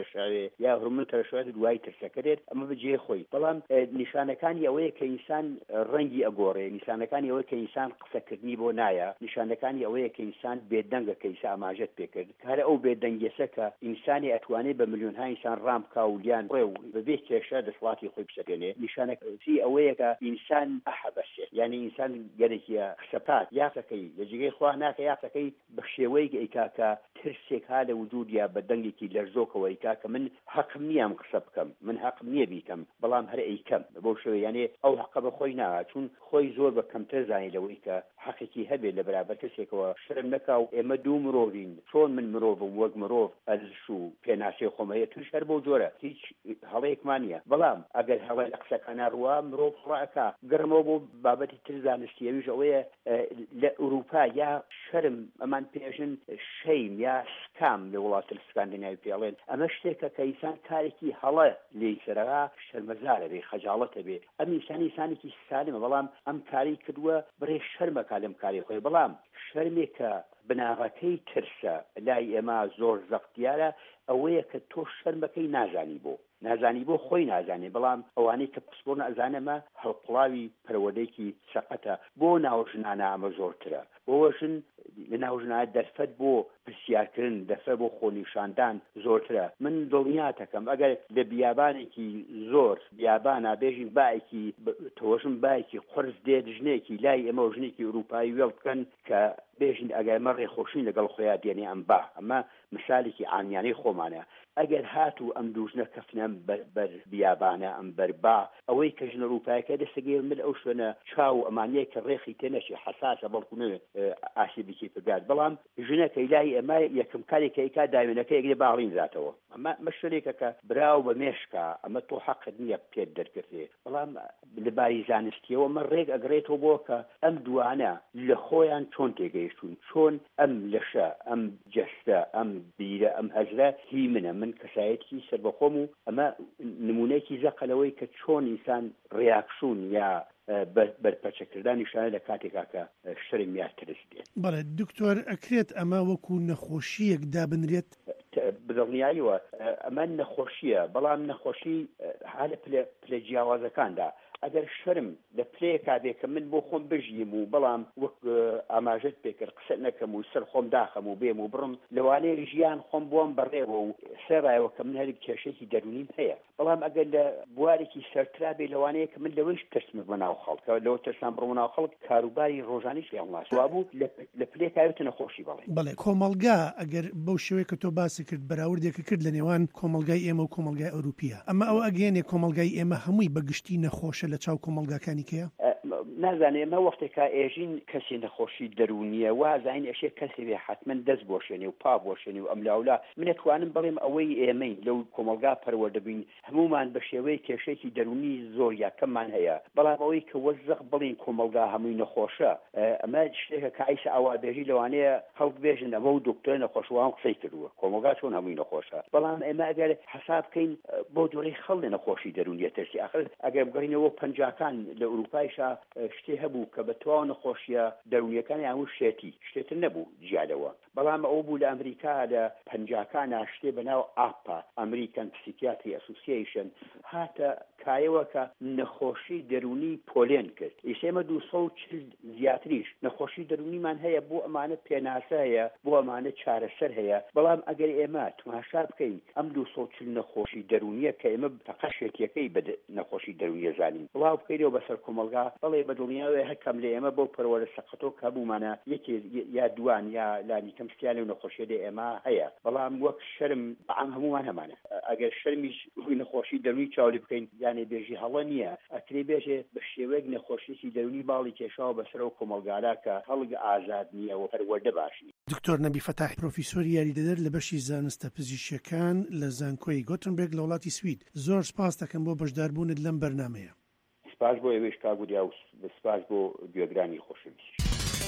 تەرشاوێ یا هورمۆن تەرشاوێت دوای ترسەکەرێت ئەمە بەجێ خۆی بەڵام نیشانەکانی ئەوەیە کە ئینسان ڕەنگی ئەگۆڕێ نیشانەکانی ئەوەیە کە ئینسان قسەکردنی بۆ نایە نیشانەکانی ئەوەیە کە ئینسان بێدەنگە کە ئیسا ئاماژەت پێکرد کارە ئەو بێدەنگێسە کە ئینسانی ئەتوانێت بە ملیۆنها ئینسان ڕام کا و لیان ڕێ و بەبێ کێشە دەسڵاتی خۆی بسەگەنێ نیشانەکەی ئەوەیە کە ئینسان ئەحەبەسێ یعنی ئینسان گەرێکیە قسەپات یاسەکەی لە جگەی خوا ناکە یاسەکەی بە شێوەی ئەیکاکە ترسێک ها لە وجود یا بە دەنگێکی لەرزۆکەوە ئەیکا کە من حەقم نییە ئەم قسە بکەم من حەقم نییە بیکەم بەڵام هەر ئەیکەم بۆ شێوەیە یانێ ئەو حەقە بە خۆی ناوە چون خۆی زۆر بە کەمتر زانی لەوەی کە حەقێکی هەبێت لە بەرابەر کەسێکەوە شرم نەکا و ئێمە دوو مرۆڤین چۆن من مرۆڤم وەک مرۆڤ ئەرزش و پێناسەی خۆم هەیە توش هەر بۆ جۆرە هیچ هەڵەیەکمان نییە بەڵام ئەگەر هەڵەی لە قسەکانە ڕوا مرۆڤ ڕائەکا گەرمەوە بۆ بابەتی تر زانستیەویش ئەوەیە لە ئوروپا یا شەرم ئەمان پێژن شەیم یا سکام لە وڵاتە سکاندیناوی پێڵێن ئەمە شتێکە کە ئینسان کارێکی هەڵە لێی سەرەها شەرمەزارە بێ خەجاڵەتە بێ ئەم ئینسانی ئینسانێکی سالمە بەڵام ئەم کاری کردووە بڕێ شەرمەکە لەم کاری خۆی بەڵام شەرمێکە بناغەکەی ترسە لای ئێمە زۆر زەختیارە ئەوەیە کە تۆ شەرمەکەی نازانی بۆ نازانی بۆ خۆی نازانێ بەڵام ئەوانەی کە پسپۆر نازانەمە هەڵقڵاوی پەروەدەیەکی سەقەتە بۆ ناوژنانە ئەمە زۆرترە بۆوەژن لە ناوژنانە دەرفەت بۆ پرسیارکردن دەفە بۆ خۆنیشاندان زۆرترە من دڵنیا دەکەم ئەگەر لە بیابانێکی زۆر بیابانە بێژین باەکی تۆژم باەکی قرس دێ ژنێکی لای ئەمە ژنێکی ئوروپایی وێڵ بکەن کە بێژین ئەگەر مە ڕێخۆشین لەگەڵ خۆیان دێنێ ئەم با ئەمە مثالێکی عامیانەی خۆمانە ئەگەر هاتوو ئەم دوژنە کەفنەم بەر بیابانە ئەم بەربا ئەوەی کە ژنە ئوروپایەکە دەستەگەر من ئەو شوێنە چاو ئەمانەیە کە ڕێخی تێنەشی حساسە بەڵکوونێ ئاسیبیکی پگات بەڵام ژنەکەی لای ئەمە یەکەم کارێکە ئەیکا داوێنەکە ئەگرێ باڵین زاتەوە ئەمە مەشتێکە کە براو بە مێشکە ئەمە تۆ حەقت نییە پێت دەرکردێ بەڵام لەباری زانستیەوە مە ڕێک ئەگرێتەوە بۆ کە ئەم دوانە لە خۆیان چۆن تێگەیشتون چۆن ئەم لەشە ئەم جەستە ئەم بیرە ئەم هەژرە هی منە من کەسایەتی سەربەخۆم و ئەمە نمونەیەکی زەقەلەوەی کە چۆن ئینسان ڕیاکشون یا بەرپەرچەکردانی شانە لە کاتێکا کە شەرم یا ترس دێت بەڵێ دکتۆر ئەکرێت ئەمە وەکو نەخۆشیەک دابنرێت بدڵنیاییوە ئەمە نەخۆشیە بەڵام نەخۆشی حالە پلە جیاوازەکاندا ئەگەر شەرم لە پلەیەکا بێ کە من بۆ خۆم بژیم و بەڵام وەک ئاماژەت پێکرد قسە نەکەم و سەر خۆم داخەم و بێم و بڕم لەوانەیە ژیان خۆم بۆم بەڕێوە و سێڕایەوە کە من هەر کێشێکی دەرونیم هەیە بەڵام ئەگەر لە بوارێکی سەرترا بێ لەوانەیە کە من لەوەش ترسم بەناو خەڵکە لەوە ترسان بڕم بەناو خەڵک کاروباری ڕۆژانیش لێم واسوا بوو لە پلێکاوێتە نەخۆشی بەڵێ بەڵێ کۆمەڵگا ئەگەر بەو شێوەیە کە تۆ باسی کرد بەراوردێکە کرد لە نێوان کۆمەڵگای ئێمە و کۆمەڵگای ئەوروپیە ئەمە ئەو ئەگەێنێ کۆمەڵگای ئێمە هەمووی بەگشتی نەخۆشە لە چاو کۆمەڵگاکانی کەیە نازانێ ئەمە وەختێکا ئێژین کەسی نەخۆشی دەرونیە وازین ئەشێ کەسی بێ حتمما دەست بۆشێنێ و پا بۆشێنی و ئەم لاولا منەتوانم بڵێم ئەوەی ئێمەی لەو کۆمەلگا پەروەردەبین هەمومان بە شێوەیە کێشێکی دەرونی زۆر یاکەممان هەیە بەڵام ئەوەی کە وەزەق بڵین کۆمەلگا هەمووی نەخۆشە ئەمە شتێکە کە ئایسە ئاوابێژی لەوانەیە خەڵک بێژن ئەمە و دکتۆر نەخۆشوان قسەی کردووە کۆمەلگا چۆن هەمووی نەخۆشە بەڵام ئێمە ئەگەر حساب بکەین بۆ جۆرەی خەڵ لە نەخۆشی دەرونیە ترسی ئاخر ئەگەر بگەڕینەوە پەنجاکان لە ئوروپایشا شتێ هەبوو کە بە تەواو نەخۆشیە دەرونیەکانی هەموو شتێتی شتێتر نەبوو جیالەوە بەڵام ئەو بوو لە ئەمریکا لە پەنجاکانە شتێ بەناو ئاپا ئەمریکان پسیکیاتری ئەسوسییشن هاتە کایەوە کە نەخۆشی دەرونی پۆلێن کرد ئیسێمە دوو سە و چل زیاتریش نەخۆشی دەرونیمان هەیە بۆ ئەمانە پێناسە هەیە بۆ ئەمانە چارەسەر هەیە بەڵام ئەگەر ئێمە تماشا بکەین ئەم دوو سە و چل نەخۆشی دەرونیە کە ئێمە تەقەشێتیەکەی بە نەخۆشی دەرونیە زانین بڵاو بکەیتەوە بەسەر کۆمەلگا بەڵێ بە دڵنیاوێ هەکەم لە ئێمە بۆ پەروەرە سەقەتۆ کەبوومانە یەکێ یا دوان یا لانی کەم شتیان و نەخۆشیە لە ئێمە هەیە بەڵام وەک شەرم بەعام هەمومان هەمانە ئەگەر شەرمیش نەخۆشی دەرونی چاولی بکەین یانێ بێژی هەڵە نییە ئەکرێ بێژێ بە شێوەیەک نەخۆشیێکی دەرونی باڵی کێشاوە بەسەرەوە کۆمەلگارا کە هەڵگ ئازاد نییە و پەروەردە باشی دکتۆر نەبی فەتاح پرۆفیسۆری یاریدەدەر لە بەشی زانستە پزیشکیەکان لە زانکۆی گۆتنبرگ لە وڵاتی سوید زۆر سپاس دەکەم بۆ بەشداربوونت لەم بەرنامەیە سپاس بۆ ئێوەش کاگودیا و سپاس بۆ گوێگرانی خۆشەویست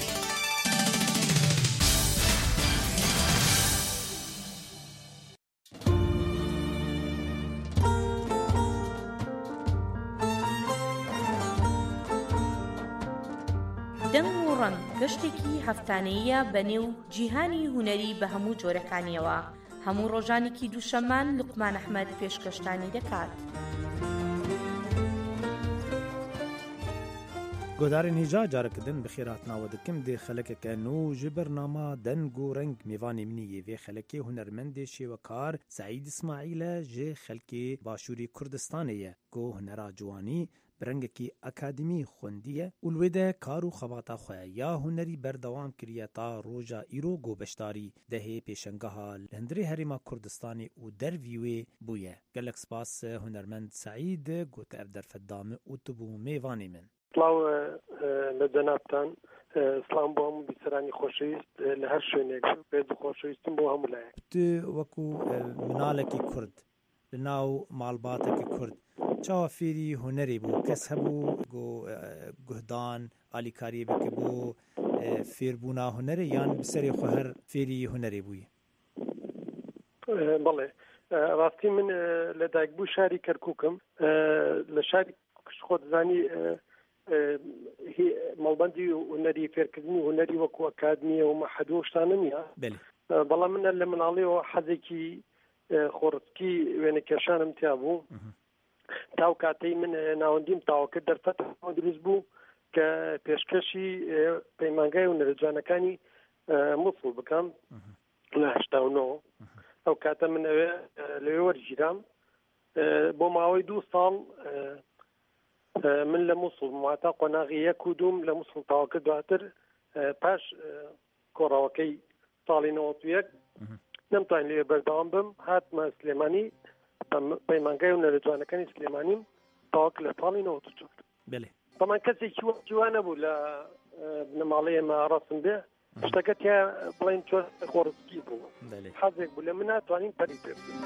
دەنگ و ڕەنگ گەشتێکی هەفتانەیە بەنێو جیهانی هونەری بە هەموو جۆرەکانیەوە هەموو ڕۆژانێکی دووشەممان لوقمان ئەحمەد پێشکەشتانی دەکات. گۆدارên hêja carekidin bi xêratnawe dikim dê xelekeke nû ji bernama deng û reng mêvanê min yê vê xelekê hunermendê şêwekar Seîd İsmaîl e ji xelkê Başûrê Kurdistanê ye ku hunera ciwanî bi rengekî akademî xwendiye û li wê de kar û xebata xwe ya hunerî berdewam kiriye ta roja îro gobeşdarî dehê pêşengeha li hundirê Herêma Kurdistanê û dervî wê bûye. Gelek spas hunermend Seîd gote ev derfet dame û tu bû mêvanê min. سلااو لە جەنابتان سلام بۆ هەموو بیسەرانی خۆشەویست لە هەر شوێنێک پێ خۆشەویستم بۆ هەموو لایەک. Tu wekû minalekî Kurd li nav malbatekî Kurd çawa fêrî hunerê bû kes hebû got guhdan alîkariyê bikebû fêrbûna hunerê yan bi serê xwe her fêrî hunerê bûye. بەڵێ ڕاستی من لە دایکبوو شاری کەرکووکم لە شاری خۆ دەزانی مەڵبەندی هونەری فێرکردنی هونەری وەکو ئەکادمیە و مەحەدوو شتانە نییە بەڵام منە لە مناڵیەوە حەزێکی خۆڕسکی وێنە کێشانم تیا بوو تاو کاتەی من ناوەندیم تاوەکرد دەرفەتەوە دروست بوو کە پێشکەشی پەیمانگای هونەرە جوانەکانی مووسڵ بکەم لە هەشتا و نۆ ئەو کاتە من ئەوێ لەوێ وەرگیرام بۆ ماوەی دوو ساڵ من لە مووسڵ ماتا قۆناغی یەک و دوم لە مووسڵ تاواکە دواتر پاش کۆڕاوەکەی ساڵی نەوەت و یەک نەمتوانین لێ بەردەوام بم هاتمە سلێمانی پەیمانگای هونەرە جوانەکانی سلێمانیم تاواک لە ساڵی نەوەت و چوار بەڵام کەسێکی وەکیوان نەبوو لە بنەماڵەی ئێمە ڕاستم بێ شتەکە تیا بڵێن چۆن خۆڕسکی بوو حەزێک بوو لە من ناتوانین پەری پێ بکەین.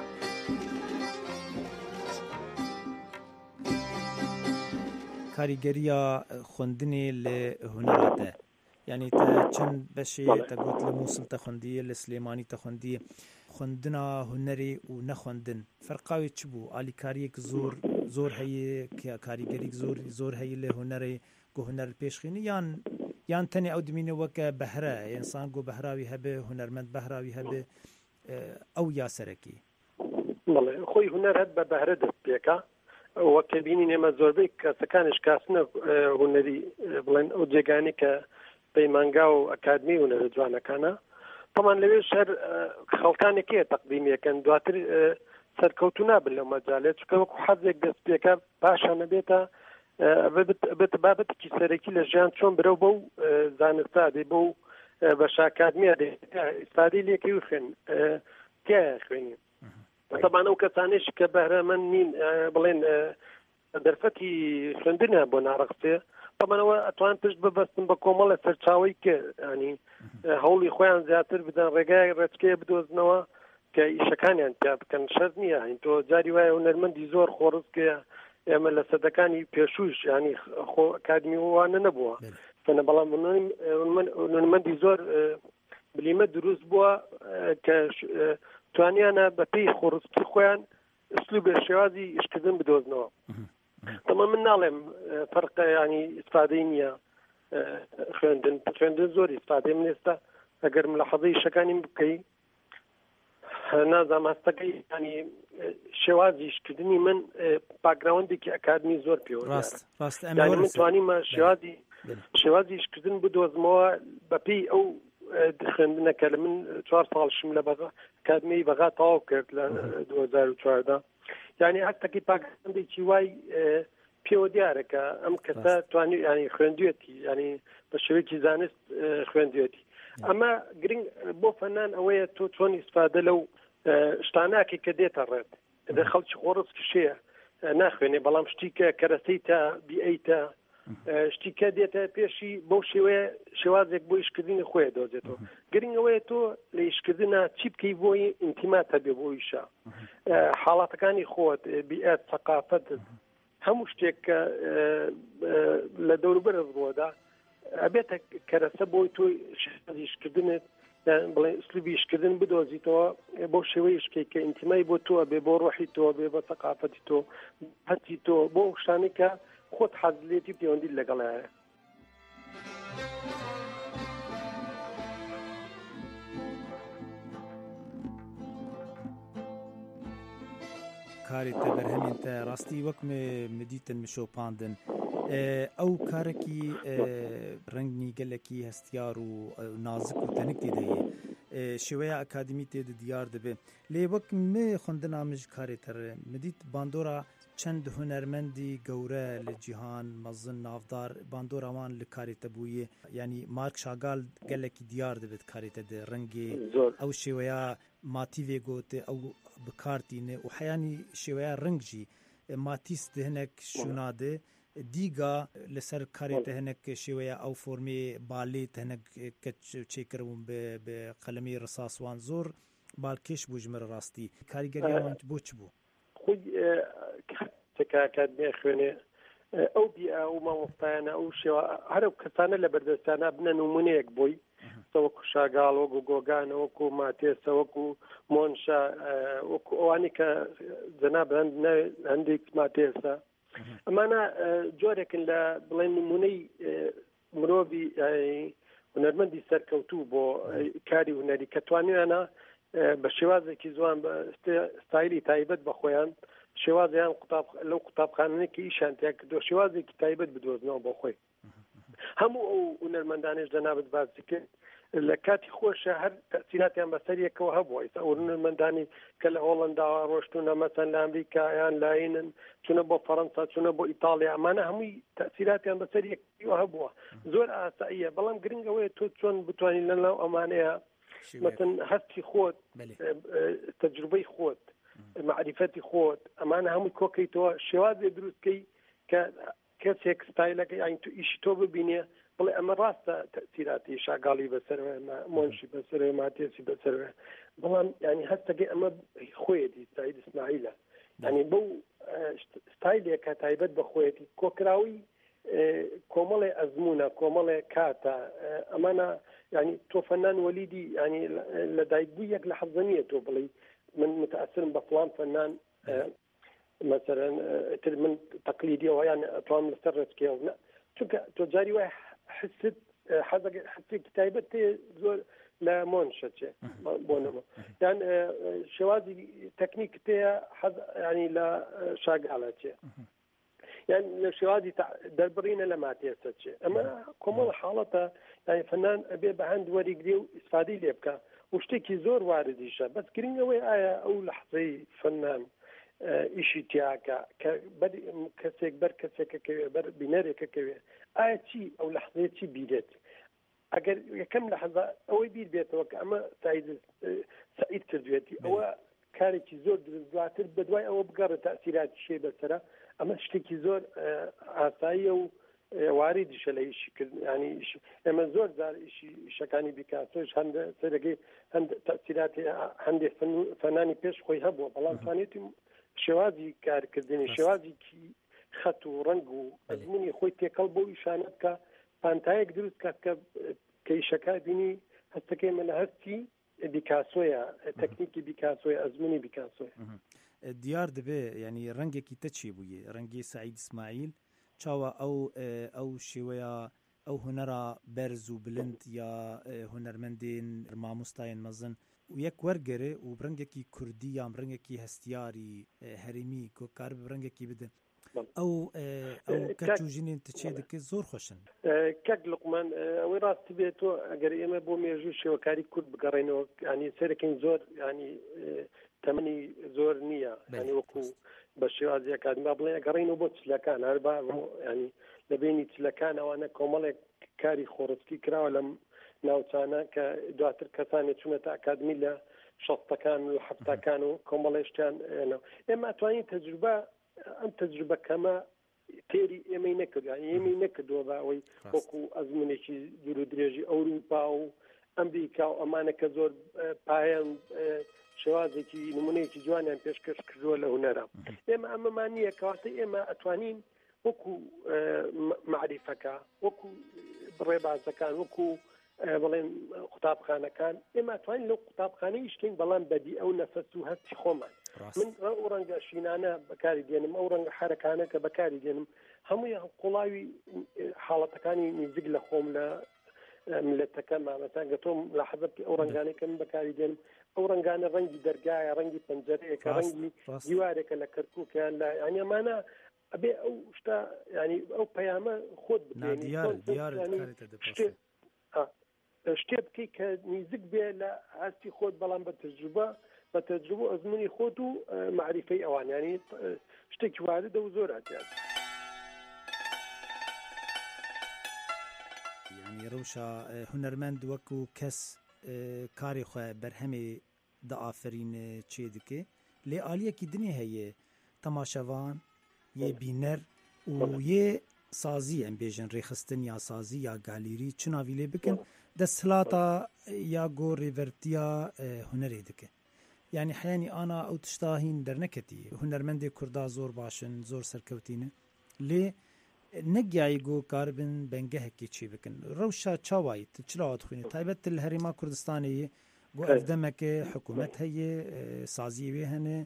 کاریگەریە خوێندنێ لە هونەراتە یعنی تە چەند بەشێ تەگوت لە مووسڵ تەخوەندیە لە سلێمانی تەخوەندیە خوێندنا هونەرێ و نەخوێندن فەرقاوی چ بوو ئالیکاریەک زۆر زۆر هەیە کاریگەریک زۆر زۆر هەیە لە هونەرێ گۆ هونەر پێشخینی یان یان تەنێ ئەو دمینە وەکە بەهرە ئینسان گۆ بەهراوی هەبێ هونەرمەند بەهراوی هەبێ ئەو یاسەرەکی بەڵێ خۆی هونەر هەت بە بەهرە دەست پێکە وەکە بینین ئێمە زۆربەی کەسەکانش کاسنە هونەری بڵێن ئەو جێگانی کە پەیمانگا و ئەکادمی هونەرە جوانەکانە تەمان لەوێ شەر خەڵکانێکەیە تەقدیمیەکەن دواتر سەرکەوتو نابن لەو مەجالێ چکە وەکو حەزێک دەست پێکە پاشانە بێتە بێتە بابەتێکی سەرەکی لە ژیان چۆن برەو بەو زانستا دێ بەو بەش ئاکادمیە دێ ئیسفادەی لێکەوی خوێن تایە خوێنی طبعا ئەو کەسانێش کە بەهرەمەند نین بڵێن دەرفەتی خوێندنە بۆ ناڕەقسێ طبعاەوە ئەتوان پشت ببەستن بە کۆمەڵە سەرچاوی کە ینی هەوڵی خۆیان زیاتر بدەن ڕێگای ڕێچکەیە بدۆزنەوە کە ئیشەکانیان پیا بکەن شەرت نییە هین تۆ جاری وایە هونەرمەندی زۆر خۆڕستکەیە ئێمە لە سەدەکانی پێشوش ینی خۆ ئەکادمی وانە نەبووە فەنە بەڵام هونەرمەندی زۆر بلیمە دروست بووە کە توانیانە بە پێی خۆڕستی خۆیان ئسلوبێ شێوازی ئیشکردن بدۆزنەوە تەمە من ناڵێم فەرقە ینی ئیسفادەی نییە خوێندن خوێندن زۆر ئیسفادەی من ئێستا ئەگەر ملاحەزەی ئیشەکانیم بکەی نازانم هەستەکەی ینی شێوازی ئیشکردنی من باگراوندێکی ئەکادمی زۆر پێوە من توانیمە شێوازی شێوازی ئیشکردن بدۆزمەوە بە پێی ئەو خوێندنەکە لە من چوار ساڵشم لە ئەکادمی بەغا تەواو کرد لە دوو هەزار و چواردە یعنی هەستەکەی پاکستاندێکی وای پێوە دیارەکە ئەم کەسە توانی ینی خوێندوێتی ینی بە شێوەیەکی زانست خوێندوێتی ئەمە گرنگ بۆ فەنان ئەوەیە تۆ چۆن ئیسفادە لەو شتاناکە کە دێتە ڕێت دە خەڵکی خۆڕست کشەیە ناخوێنێ بەڵام شتیکە کەرەسەیتە بیئیتە شتیکە دێتە پێشی بەو شێوەیە شێوازێک بۆ ئیشکردنی خۆیە دۆزێتەوە گرنگەوەیە تۆ لە ئیشکردنە چی بکەی بۆی ئینتیمات هەبێ بۆ ئیشە حاڵاتەکانی خۆت بیئەت سەقافەت هەموو شتێک کە لە دەوروبەرت ڕۆدا ئەبێتە کەرەسە بۆی تۆ ئیشکردنت بڵێ ئسلوبی ئیشکردن بدۆزیتەوە بۆ شێوەی شتێک کە ئینتیمای بۆ تۆ بێ بۆ ڕۆحی تۆ بێ بە سەقافەتی تۆ هەتی تۆ بۆ شتانی کە خۆت حەزلێتی پەیوەندی لەگەڵایە کارێتە بەرهەمێنتە ڕاستی وەکمێ مدیتن مشۆپاندن ئەو کارێکی ڕنگنی گەلێکی هەستیار و نازک و تەنکتی دەیە شێوەیە ئەکادمی تێدە دیار دەبێ لێ وەک مێ خوندنامژ کارێتەر مدیت باندۆرە چەند هونەرمەندی گەورە لە جیهان مەزن ناودار باندۆراوان لە کارێتە بوویە ینی مارک شاگال گەلێکی دیار دەبێت کارێتە دێ ڕەنگێ ئەو شێوەیە ماتیڤێ گوتێ ئەو بکارتینێ و حیانی شێوەیە ڕنگژی ماتیست هەنێک شونادێ دیگا لەسەر کارێتە هەنێک شێوەیە ئەو فۆرمێ بالێت هەنێک کە چێکردبوون بە قەلەمی ڕساسوان زۆر بالکێش بوو ژمرە ڕاستی کاریگەریاوان بۆ چ بوو خۆی کاتێ خوێنێ ئەو بیا و مامۆستایانە ئەو شێوە هەرو کەسانە لە بەردەستانە بنە نمونەیەک بووی وەکو شاگاڵ وەکو گۆگانە وەکو ماتێسە وەکو مۆنشا وەکو ئەوانی کە جەناب هەندێک ماتێسە ئەمانە جۆرێکن لە بڵێن نمونەی مرۆڤی هونەرمەندی سەرکەوتوو بۆ کاری هونەری کە توانیانە بە شێوازێکی زوان بە ستایلی تایبەت بە خۆیان شێوازیان لەو قوتابخانەیەکی ئیشانتیا کردو شێوازێکی تایبەت بدۆزنەوە بۆ خۆی هەموو ئەو هونەرمەندانش دەنابێت باسی کرد لە کاتی خۆشە هەر تەسیراتیان بەسەریەکەوە هەبووە ئێستا هونەرمەندانی کە لە هۆڵەنداوە ڕۆشتونە مەسەن لە ئەمریکا یان لاینن چونە بۆ فەڕەنسا چونە بۆ ئیتاڵیا ئەمانە هەمووی تەسیراتیان بەسەریەکەوە هەبووە زۆر ئاساییە بەڵام گرنگەوەیە تۆ چۆن بتوانین لەناو ئەمانەیە مثلا هەستی خۆت تەجروبەی خۆت معرفەتی خۆت ئەمانە هەمووی کۆکەیتەوە شێوازێ دروستکەی کە کەسێک ستایلەکە یان تو ئیشی تۆ ببینێ بڵێ ئەمە ڕاستە تەسیراتی شاگاڵی بەسەرەوە مۆنشی بەسەرەوە ماتێسی بەسەرەوە بەڵام ینی هەستەکەی ئەمە خۆیەتی سعید ئیسماعیلە ینی بەو ستایلێکە تایبەت بە خۆیەتی کۆکراوی کۆمەڵێ ئەزمونە کۆمەڵێ کاتە ئەمانە ینی تۆ فەنان وەلیدی ینی لە دایکبووی یەک لە حەزەنیە تۆ بڵێ من متأثرم بە فڵان فەنان مثلا تر من تقليدية يعني أطعم لسرت كيونا چونکە تۆ جاری وای حست حسی کتایبەت زۆر لە مۆنشە چێ بۆنەوە یان شێوازی تەکنیک تەیە ینی لە شاگاڵە چێ یان لە شێوازی دەربڕینە لە ماتێسە چێ ئەمە کۆمەڵ حاڵەتە یانی فەنان ئەبێ بە هەند وەریگرێ و ئیسفادەی لێ بکە و شتێکی زۆر واردیشە بەس گرنگەوەی ئایا ئەو لەحزەی فەنان ئیشی تیاکە کە کەسێک بەر کەسێکەکەوێ بەر بینەرێکەکەوێ ئایا چی ئەو لەحزەیە چی بیرێت ئەگەر یەکەم لەحزە ئەوەی بیر بێتەوە کە ئەمە سعید کردوێتی ئەوە کارێکی زۆر دواتر بەدوای ئەوە بگەڕێت تەسیراتی شێ بەسەرە ئەمە شتێکی زۆر ئاساییە و واریدیشە لە ئیشی کرد ینی ئێمە زۆر زار ئیشی شەکانی بیکاسۆش هەندە سەرەکەی هەند تەسیراتی هەندێک فەنانی پێش خۆی هەبووە بەڵام توانێتی شێوازی کارکردنی شێوازێکی خەت و ڕنگ و ئەزمونی خۆی تێکەڵ بۆ ئیشانە بکە پانتایەک دروست کات کە کە ئیشەکە بینی هەستەکەی من لە هەستی بیکاسۆیە تەکنیکی بیکاسۆیە ئەزمونی بیکاسۆیە دیار دەبێ ینی ڕەنگێکی تە چی بوویە ڕەنگی سعید ئیسماعیل چاوە ئەو ئەو شێوەیە ئەو هونەرە بەرز و بلند یا هونەرمەندین مامۆستایان مەزن و یەک وەرگەرێ و ڕەنگێکی کوردی یان ڕەنگێکی هەستیاری هەرێمی کۆکار ڕەنگێکی بدەن ئەو ئەو کەچ و ژینێن تچێ دەکە زۆر خۆشن کەک لوقمان ئەوەی ڕاستی بێتەوە ئەگەر ئێمە بۆ مێژوو شێوەکاری کورد بگەڕێنەوە ینی سەرەکەین زۆر ینی تەمەنی زۆر نییە ینی وەکو بە شێوازی ئەکادمی بڵێ ئەگەڕێنەوە بۆ چلەکان هەر با ینی لە بینی چلەکان ئەوانە کۆمەڵێک کاری خۆڕسکی کراوە لەم ناوچانە کە دواتر کەسانی چونەتە ئەکادمی لە شەستەکان و حەفتەکان و کۆمەڵێشتیان ئێمە ئەتوانین تەجروبە ئەم تەجروبە کەمە تێری ئێمەی نەکرد ئێمەی نەکردووە بە ئەوەی وەکو ئەزمونێکی دوور و درێژی ئەوروپا و ئەمریکا و ئەمانە کە زۆر پایان شێوازێکی نمونەیەکی جوانیان پێشکەش کردووە لە هونەرە ئێمە ئەمەمان نییە کەواتە ئێمە ئەتوانین وەکو معریفەکە وەکو بڕێبازەکان وەکو بڵێن قوتابخانەکان ئێمە ئەتوانین لەو قوتابخانەی شتین بەڵام بەدی ئەو نەفەس و هەستی خۆمان من ئەو ڕەنگە شینانە بەکاری دێنم ئەو ڕەنگە حرەکانە کە بەکاری دێنم هەمووی قوڵاوی حاڵەتەکانی نزیک لە خۆم لە ملەتەکە مامەسان گەتۆم لە حەزەتی ئەو ڕنگانێکم بەکاری دێنم ئەو ڕنگانە ڕەنگی دەرگایە ڕەنگی پەنجەرەیەکە ڕەنگی دیوارێکە لە کەرکووکیان لە ینی ئەمانە ئەبێ ئەو شتا ینی ئەو پەیامە خۆت شتێ بکەی کە نزیک بێ لە هەستی خۆت بەڵام بە تەجروبە بە تەجروبە ئەزمموی خۆت و معریفەی ئەوان ینی شتێکی واردە و زۆر ئاتیان ینی ڕەوشە هونەرمەند وەکو کەس کاری خۆ بەرهەمێ دەئافرین چێ دکێ لێ ئالیەکی دنیا هەیە تەماشەوان یê bîner û yê sazî em bêjin rêxistin ya sazî ya galîrî çi navî lê bikin desthilata ya got rêvertiya hunerê dike yanî heyanî ana ew tişta hîn derneketiye hunermendê Kurda zor başin zor serkewtîne lê negiyayî got karibin bengehekê çê bikin rewşa çawayî tu çi lawa dixwînî taybet li Herêma Kurdistanê yê got ev demeke hikûmet heye saziyê wê hene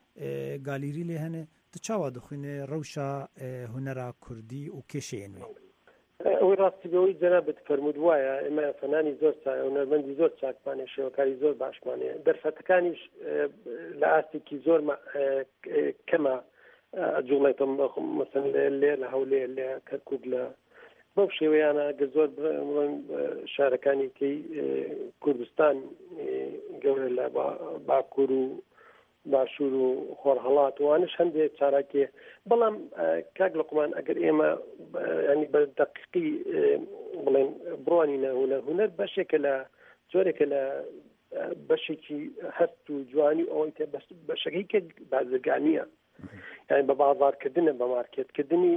galîrî lê hene tu çawa dixwînî rewşa hunera Kurdî û kêşeyên wê ئەوەی ڕاستی بەوەی جەنابەت فەرموود وایە ئێمە فەنانی زۆر هونەرمەندی زۆر چاکمانێ شێوەکاری زۆر باشمانەیە دەرفەتەکانیش لە ئاستێکی زۆر کەمە جوڵێتم مەسەن لێ لە هەولێ لێ کەرکووک لە بەو شێوەیانە گە زۆر شارەکانی کەی کوردستان گەورە لە باکوور و باشوور و خۆرهەڵات وانش هەندێک چاراکێ بەڵام کاک لەقمان ئەگەر ئێمە ینی بە دەقیقی بڵێن بڕوانینە هونەر هونەر بەشێکە لە جۆرێکە لە بەشێکی هەست و جوانی ئەوەی تێ بەشەکەی کە بازرگانیە یعنی بە بازارکردنە بە مارکێتکردنی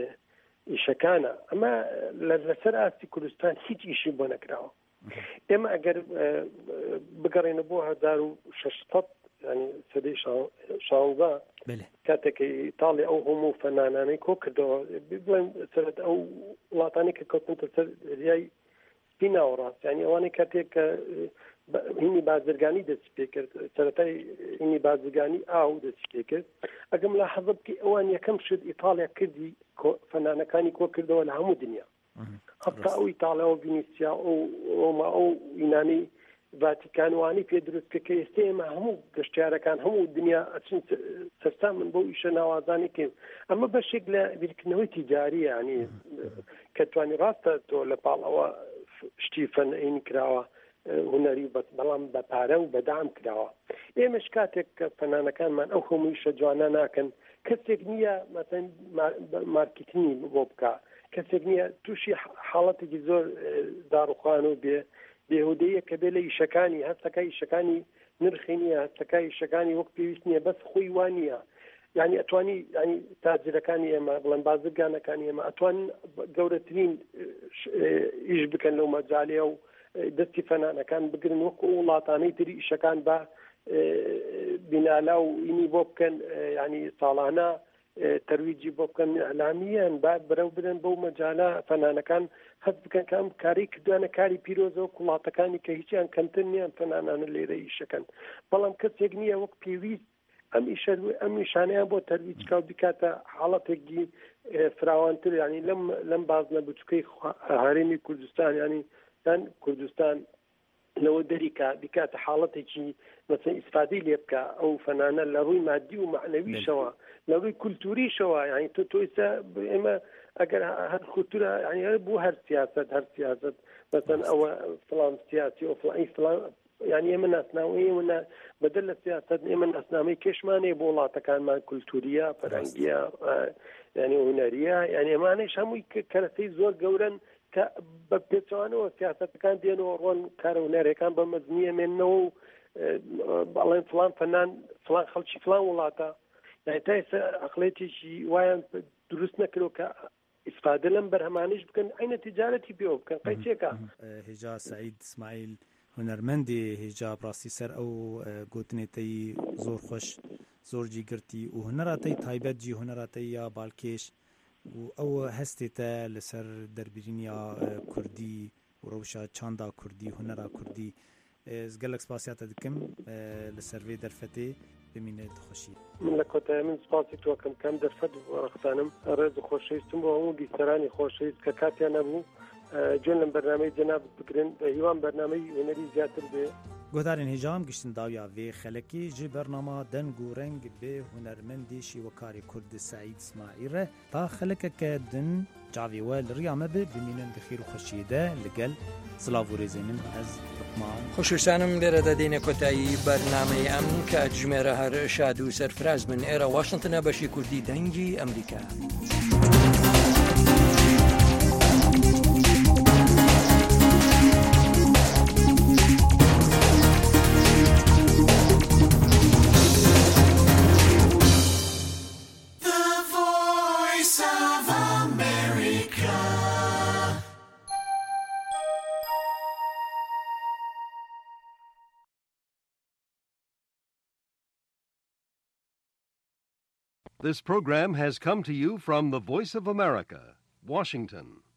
ئیشەکانە ئەمە لەسەر ئاستی کوردستان هیچ ئیشی بۆ نەکراوە ئێمە ئەگەر بگەڕێنە بۆ هەزار و شەشسەد ینی سەدەی شانزە کاتێکی ئیتاڵی ئەو هەموو فەنانانەی کۆ کردەوە بڵێن سەرەت ئەو وڵاتانی کە کەوتنتە سەر دەریای سپی ناوەڕاست ینی ئەوانەی کاتێک کە هینی بازرگانی دەست پێ کرد سەرەتای هینی بازرگانی ئاو دەست پێ کرد ئەگەم لە حەزە بکەی ئەوان یەکەم شت ئیتالیا کردی فەنانەکانی کۆ کردەوە لە هەموو دنیا هەتا ئەو ئیتاڵیەوە ڤینیسیا ئەوما ئەو ئینانی ڤاتیکانوانی پێ دروستکە کە ئێستا ئێمە هەموو گەشتیارەکان هەموو دنیا ئەچین سەرستا من بۆ ئیشە ناوازانی کەم ئەمە بەشێک لە بیرکردنەوەی تیجاریە ینی کە توانی ڕاستە تۆ لە پاڵەوە شتی فەنعینی کراوە هونەری بەڵام بە پارە و بەدام کراوە ئێمەش کاتێک کە فەنانەکانمان ئەو هەموو ئیشە جوانە ناکەن کەسێک نییە مەسەن مارکتینی بۆ بکە کەسێک نییە تووشی حاڵەتێکی زۆر داڕوخان و بێ بێهودەیە کە بێ لە ئیشەکانی هەستەکەی ئیشەکانی نرخی نییە هەستەکەی ئیشەکانی وەک پێویست نییە بەس خۆی وانە یعنی ئەتوانی ینی تاجرەکانی ئێمە بڵێن بازرگانەکانی ئێمە ئەتوانن گەورەترین ئیش بکەن لەو مەجاالێ و دەستی فەنانەکان بگرن وەکو وڵاتانەی تری ئیشەکان بە بینالا و ئینی بۆ بکەن ینی ساڵانە تەرویجی بۆ بکەن ئەلامیان با بەرەو بدەن بەو مەجاالە فەنانەکان هەست بکەن کە ئەم کاری کردوانە کاری پیرۆزەوە وڵاتەکانی کە هیچیان کەمتر نیان فەنانانە لێرە ئیشەکەن بەڵام کەسێک نییە وەک پێویست ئەم ئیشە ئەم نیشانەیان بۆ تەرویج کا و بکاتە حاڵەتێکی فراوانتر ینی لەم لەم بازنە بچووکەی هەرێمی کوردستان ینی یان کوردستان لەوە دەریکە بکاتە حاڵەتێکی مەسەن ئیسفادەی لێ بکە ئەو فەنانە لە ڕووی مادی و معنەویشەوە لە ڕووی کولتوریشەوە ینی تۆ تۆیسە ئێمە ئەگەر هەر خوتورە ینی بوو هەر سیاست هەر سیاست مەسەن ئەوە فڵان سیاسی و فڵانی فڵان ینی ئێمە ناسناوی ئێمە بەدەل لە سیاست ئێمە ناسنامەی کێشمانەیە بۆ وڵاتەکانمان کولتوریە فەرەنگیە ینی هونەریە ینی ئەمانەیش هەمووی کەرەسەی زۆر گەورن کە بە پێچوانەوە سیاستەکان دێنەوە ڕۆن کارە هونەرەکان بە مەزنیە مێننەوە و بەڵێن فڵان فەنان فڵان خەڵکی فڵان وڵاتە یعنی تا ئێستا عەقڵێتێکی وایان دروست نەکرۆ کە ئیسفادە لەم بەرهەمانیش بکەن عینە تیجارەتی پێوە بکەن قەیچێکە هێجا سەعید اسماعیل هونەرمەندێ هێجا ڕاستی سەر ئەو گوتنێتەی زۆر خۆش زۆرجی گرتی و هونەراتەی تایبەت جی هونەراتەی یا باڵکێش و ئەو هەستێتە لەسەر دەربرینیا کوردی و ڕەوشە چاندا کوردی هونەرا کوردی گەلک سپاسیاتە دکەم لەسەر وێ دەرفەتێ بمینێت خۆشی من لە کۆتای من سپاسی تۆکەم کەم دەرفەت وەرەختانم ڕێز و خۆشەویستم بۆ هەموو بیسەرانی خۆشەویست کە کاتیان نەبوو جۆن لەم بەرنامەی جەناب بگرن بە هیوان بەرنامەی هونەری زیاتر بێ گۆدارên هێژام گشتن داویا vê xelekî ji bernama deng û reng bê hunermendê şîwekarê Kurd Saîd İsmaîl re ta xelekeke din cavê we li riya me bi bimînin di xêr û xweşiyê de li gel Silav û rêzê min ez Luqman خۆشویستانم لێرەدا دێنێ کۆتایی بەرنامەی ئەم کە ژمێرە هەر شاد و سەرفراز من ئێرە واشنگتنە بەشی کوردی دەنگی ئەمریکا. This program has come to you from the Voice of America, Washington.